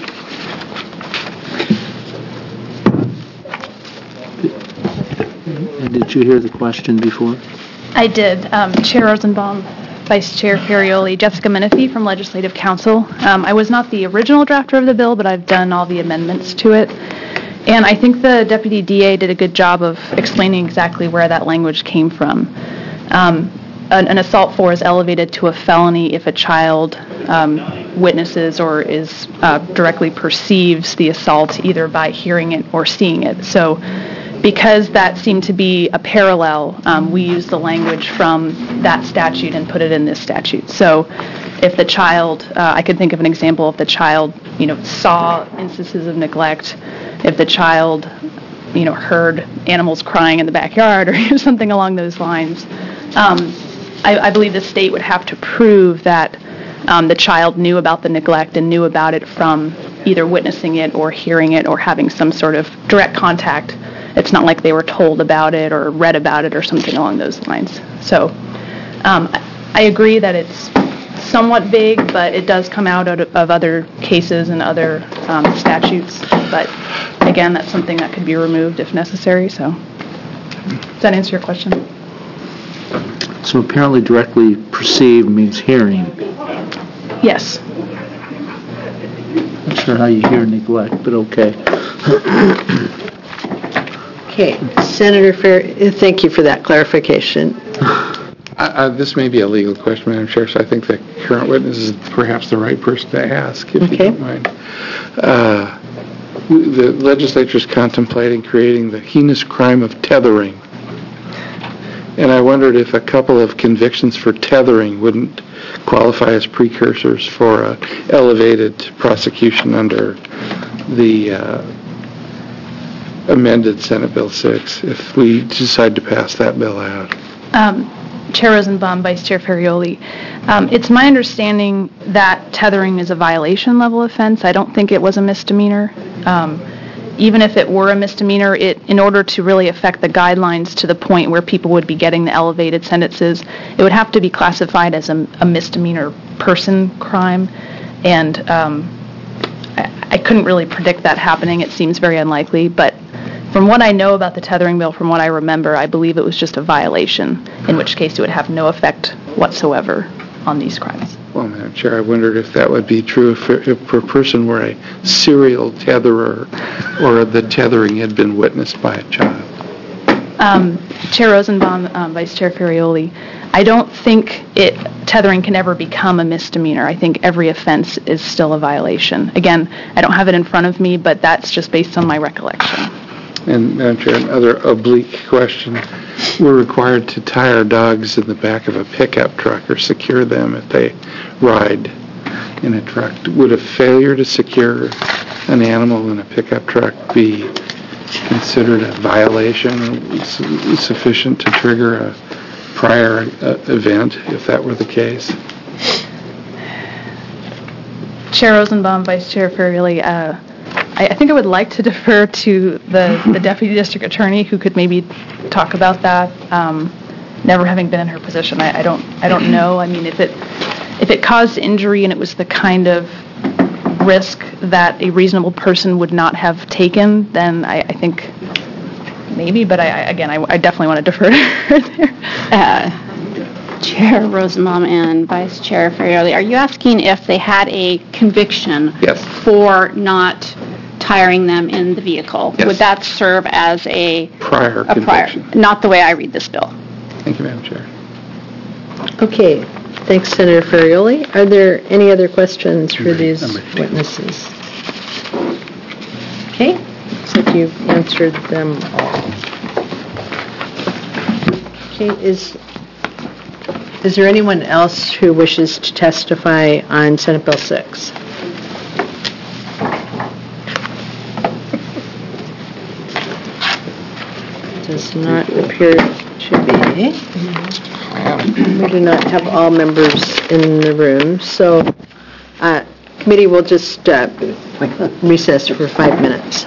And did you hear the question before? I did. Um, Chair Rosenbaum, Vice Chair Ferrioli, Jessica Menifee from Legislative Council. Um, I was not the original drafter of the bill, but I've done all the amendments to it. And I think the Deputy D A did a good job of explaining exactly where that language came from. Um, an, an assault for is elevated to a felony if a child um, witnesses or is uh, directly perceives the assault either by hearing it or seeing it. So because that seemed to be a parallel, um, we used the language from that statute and put it in this statute. So if the child, uh, I could think of an example, if the child, you know, saw instances of neglect, if the child, you know, heard animals crying in the backyard or something along those lines, um, I, I believe the state would have to prove that um, the child knew about the neglect and knew about it from either witnessing it or hearing it or having some sort of direct contact. It's not like they were told about it or read about it or something along those lines. So um, I agree that it's somewhat vague, but it does come out of, of other cases and other um, statutes. But again, that's something that could be removed if necessary. So does that answer your question? So apparently directly perceived means hearing. Yes. Not sure how you hear neglect, but okay. Okay, Senator Fair, thank you for that clarification. Uh, this may be a legal question, Madam Chair, so I think the current witness is perhaps the right person to ask, if Okay. you don't mind. Uh, the legislature is contemplating creating the heinous crime of tethering. And I wondered if a couple of convictions for tethering wouldn't qualify as precursors for uh, elevated prosecution under the uh, amended Senate Bill six, if we decide to pass that bill out. Um, Chair Rosenbaum, Vice Chair Ferrioli, um, it's my understanding that tethering is a violation level offense. I don't think it was a misdemeanor. Um, even if it were a misdemeanor, it, in order to really affect the guidelines to the point where people would be getting the elevated sentences, it would have to be classified as a, a misdemeanor person crime. And um, I, I couldn't really predict that happening. It seems very unlikely, but from what I know about the tethering bill, from what I remember, I believe it was just a violation, in which case it would have no effect whatsoever on these crimes. Well, Madam Chair, I wondered if that would be true if, if a person were a serial tetherer or the tethering had been witnessed by a child. Um, Chair Rosenbaum, um, Vice Chair Ferrioli, I don't think it tethering can ever become a misdemeanor. I think every offense is still a violation. Again, I don't have it in front of me, but that's just based on my recollection. And, Madam Chair, another oblique question. We're required to tie our dogs in the back of a pickup truck or secure them if they ride in a truck. Would a failure to secure an animal in a pickup truck be considered a violation sufficient to trigger a prior uh, event, if that were the case? Chair Rosenbaum, Vice Chair Ferrioli, uh, I, I think I would like to defer to the, the Deputy District Attorney, who could maybe talk about that. Um, never having been in her position, I, I don't I don't know. I mean, if it if it caused injury and it was the kind of risk that a reasonable person would not have taken, then I, I think maybe. But I, I again, I, I definitely want to defer to her there. Uh, Chair Rosenbaum and Vice Chair Ferrioli, are you asking if they had a conviction yes. for not tiring them in the vehicle? Yes. Would that serve as a prior a conviction? Prior, not the way I read this bill. Thank you, Madam Chair. Okay, thanks, Senator Ferrioli. Are there any other questions for these witnesses? Okay, looks like you've answered them all. Okay, is is there anyone else who wishes to testify on Senate Bill six? Does not appear to be. We do not have all members in the room, so uh, committee will just uh, recess for five minutes.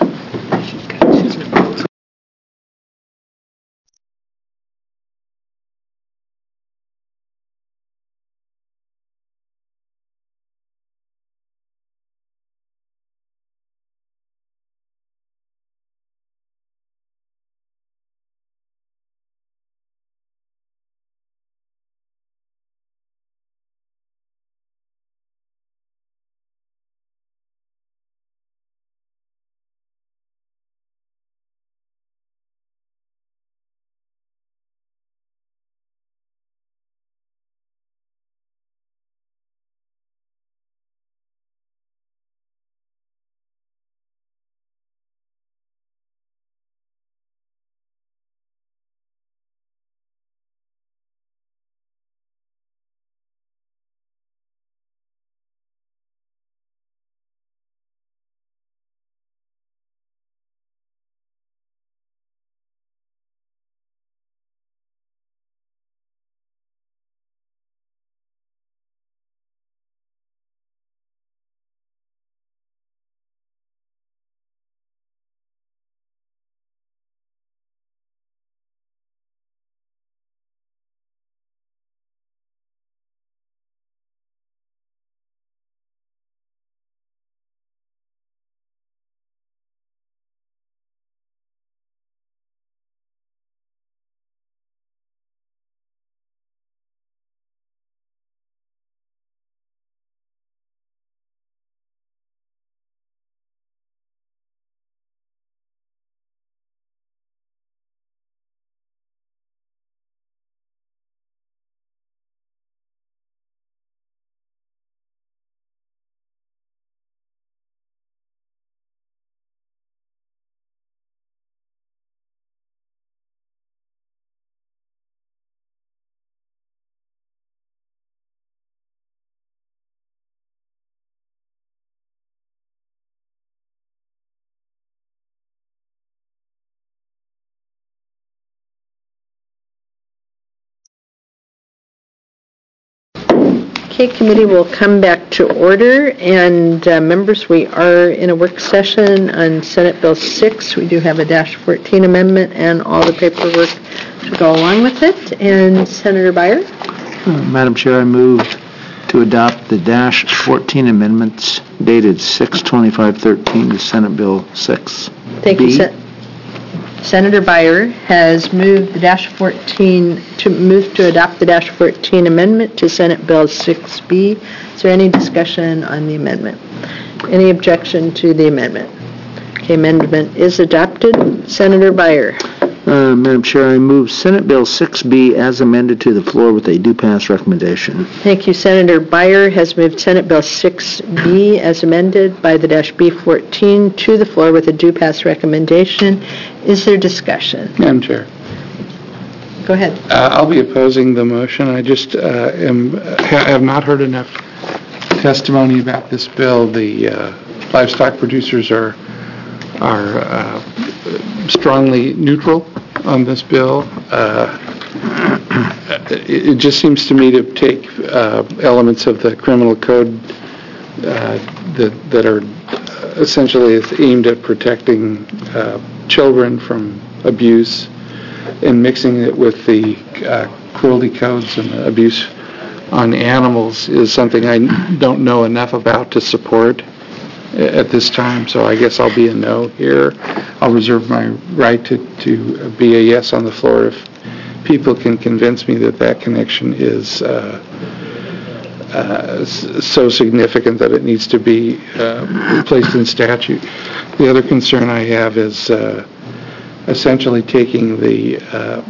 Okay, committee will come back to order, and uh, members, we are in a work session on Senate Bill six. We do have a dash fourteen amendment and all the paperwork to go along with it. And Senator Byer? Uh, Madam Chair, I move to adopt the dash fourteen amendments dated six twenty-five thirteen to Senate Bill six. Thank you, Sen- Senator Byer has moved the dash fourteen, to move to adopt the dash fourteen amendment to Senate Bill six B. Is there any discussion on the amendment? Any objection to the amendment? Okay, amendment is adopted. Senator Byer. Uh, Madam Chair, I move Senate Bill six B as amended to the floor with a do pass recommendation. Thank you. Senator Byer has moved Senate Bill six B as amended by the dash B fourteen to the floor with a do pass recommendation. Is there discussion? Madam Chair. Go ahead. Uh, I'll be opposing the motion. I just uh, am, ha- have not heard enough testimony about this bill. The uh, livestock producers are are uh, strongly neutral on this bill. Uh, it, it just seems to me to take uh, elements of the criminal code uh, that that are essentially aimed at protecting uh, children from abuse and mixing it with the uh, cruelty codes and abuse on animals is something I don't know enough about to support at this time, so I guess I'll be a no here. I'll reserve my right to, to be a yes on the floor if people can convince me that that connection is uh, uh, so significant that it needs to be uh, placed in statute. The other concern I have is uh, essentially taking the uh,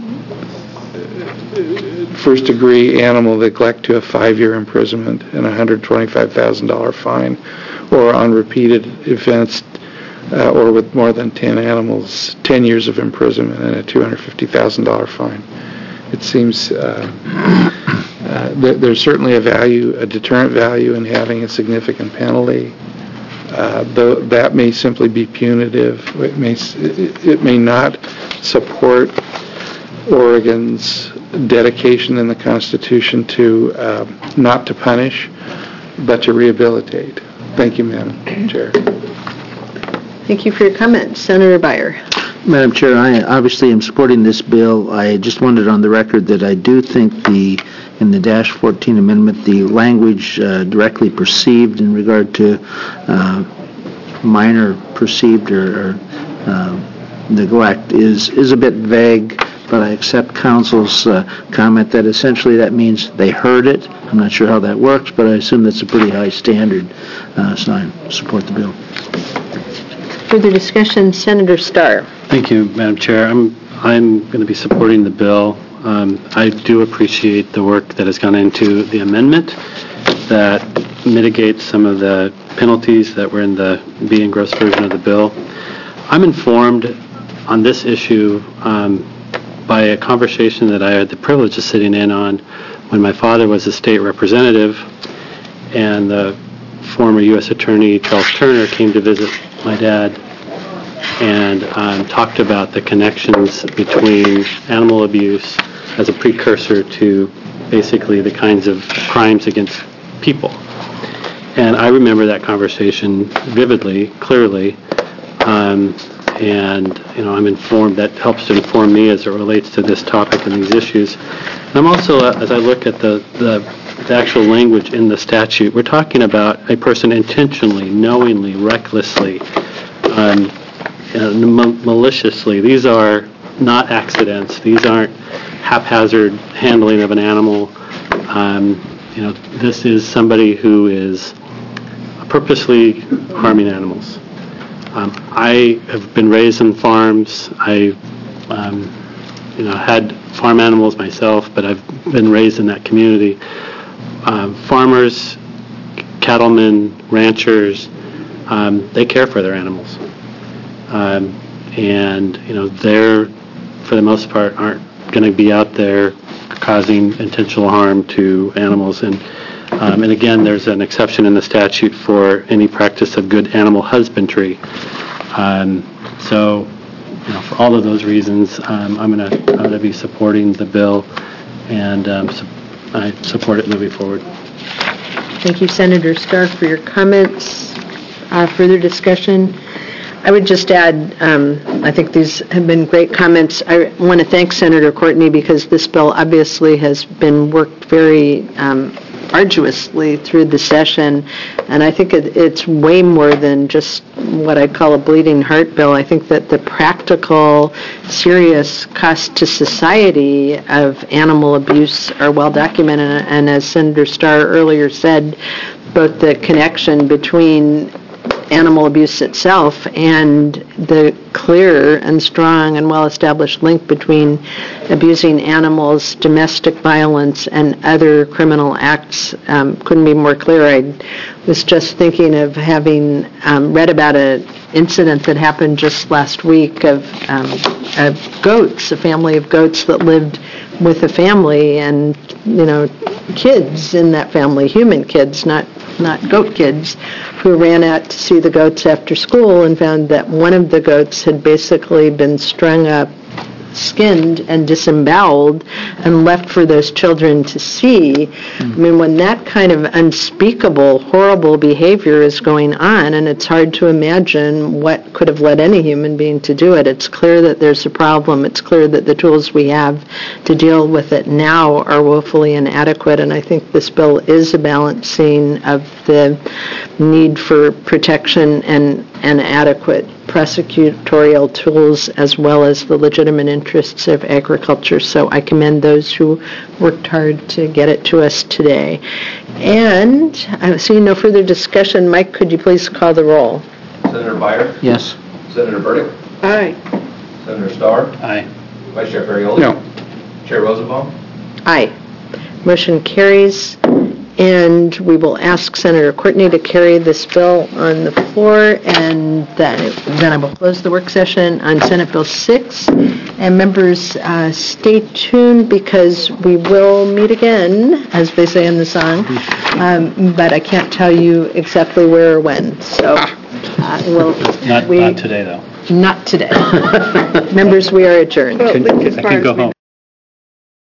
first degree animal neglect to a five-year imprisonment and a one hundred twenty-five thousand dollars fine, or on repeated offense uh, or with more than ten animals, ten years of imprisonment and a two hundred fifty thousand dollars fine. It seems uh, uh, th- there's certainly a value, a deterrent value in having a significant penalty. Uh, though that may simply be punitive. It may, it, it may not support Oregon's dedication in the Constitution to uh, not to punish, but to rehabilitate. Thank you, Madam Chair. Thank you for your comment. Senator Byer. Madam Chair, I obviously am supporting this bill. I just wanted on the record that I do think the, in the dash fourteen amendment, the language uh, directly perceived in regard to uh, minor perceived or, or uh, neglect is, is a bit vague, but I accept Council's uh, comment that essentially that means they heard it. I'm not sure how that works, but I assume that's a pretty high standard, uh, so I support the bill. Further discussion, Senator Starr. Thank you, Madam Chair. I'm I'm going to be supporting the bill. Um, I do appreciate the work that has gone into the amendment that mitigates some of the penalties that were in the B and gross version of the bill. I'm informed on this issue um, by a conversation that I had the privilege of sitting in on when my father was a state representative and the former U S Attorney Charles Turner came to visit my dad and um, talked about the connections between animal abuse as a precursor to basically the kinds of crimes against people. And I remember that conversation vividly, clearly, um, and you know I'm informed, that helps to inform me as it relates to this topic and these issues. And I'm also, uh, as I look at the, the, the actual language in the statute, we're talking about a person intentionally, knowingly, recklessly, um, and maliciously. These are not accidents. These aren't haphazard handling of an animal. Um, you know, this is somebody who is purposely harming animals. Um, I have been raised on farms. I, um, you know, had farm animals myself, but I've been raised in that community. Um, farmers, cattlemen, ranchers, um, they care for their animals. Um, and, you know, they're, for the most part, aren't going to be out there causing intentional harm to animals. And, um, and again, there's an exception in the statute for any practice of good animal husbandry. Um, so, you know, for all of those reasons, um, I'm going to I'm going to be supporting the bill, and um, su- I support it moving forward. Thank you, Senator Starr, for your comments. Uh, Further discussion? I would just add, um, I think these have been great comments. I want to thank Senator Courtney because this bill obviously has been worked very um, arduously through the session, and I think it, it's way more than just what I call a bleeding heart bill. I think that the practical, serious cost to society of animal abuse are well documented, and as Senator Starr earlier said, both the connection between animal abuse itself and the clear and strong and well-established link between abusing animals, domestic violence, and other criminal acts um, couldn't be more clear. I was just thinking of having um, read about an incident that happened just last week of, um, of goats, a family of goats that lived with a family and, you know, kids in that family, human kids, not not goat kids, who ran out to see the goats after school and found that one of the goats had basically been strung up, skinned, and disemboweled and left for those children to see. I mean, when that kind of unspeakable, horrible behavior is going on, and it's hard to imagine what could have led any human being to do it, it's clear that there's a problem. It's clear that the tools we have to deal with it now are woefully inadequate, and I think this bill is a balancing of the need for protection and, and adequate prosecutorial tools as well as the legitimate interests of agriculture. So I commend those who worked hard to get it to us today. And I see no further discussion. Mike, could you please call the roll? Senator Byer? Yes. Senator Burdick? Aye. Senator Starr? Aye. Vice Chair Ferrioli? No. Chair Rosenbaum? Aye. Motion carries. And we will ask Senator Courtney to carry this bill on the floor, and then, then I will close the work session on Senate Bill six. And members, uh, stay tuned because we will meet again, as they say in the song, um, but I can't tell you exactly where or when. So, uh, we'll, Not, we, not today, though. Not today. Members, we are adjourned. I can go home.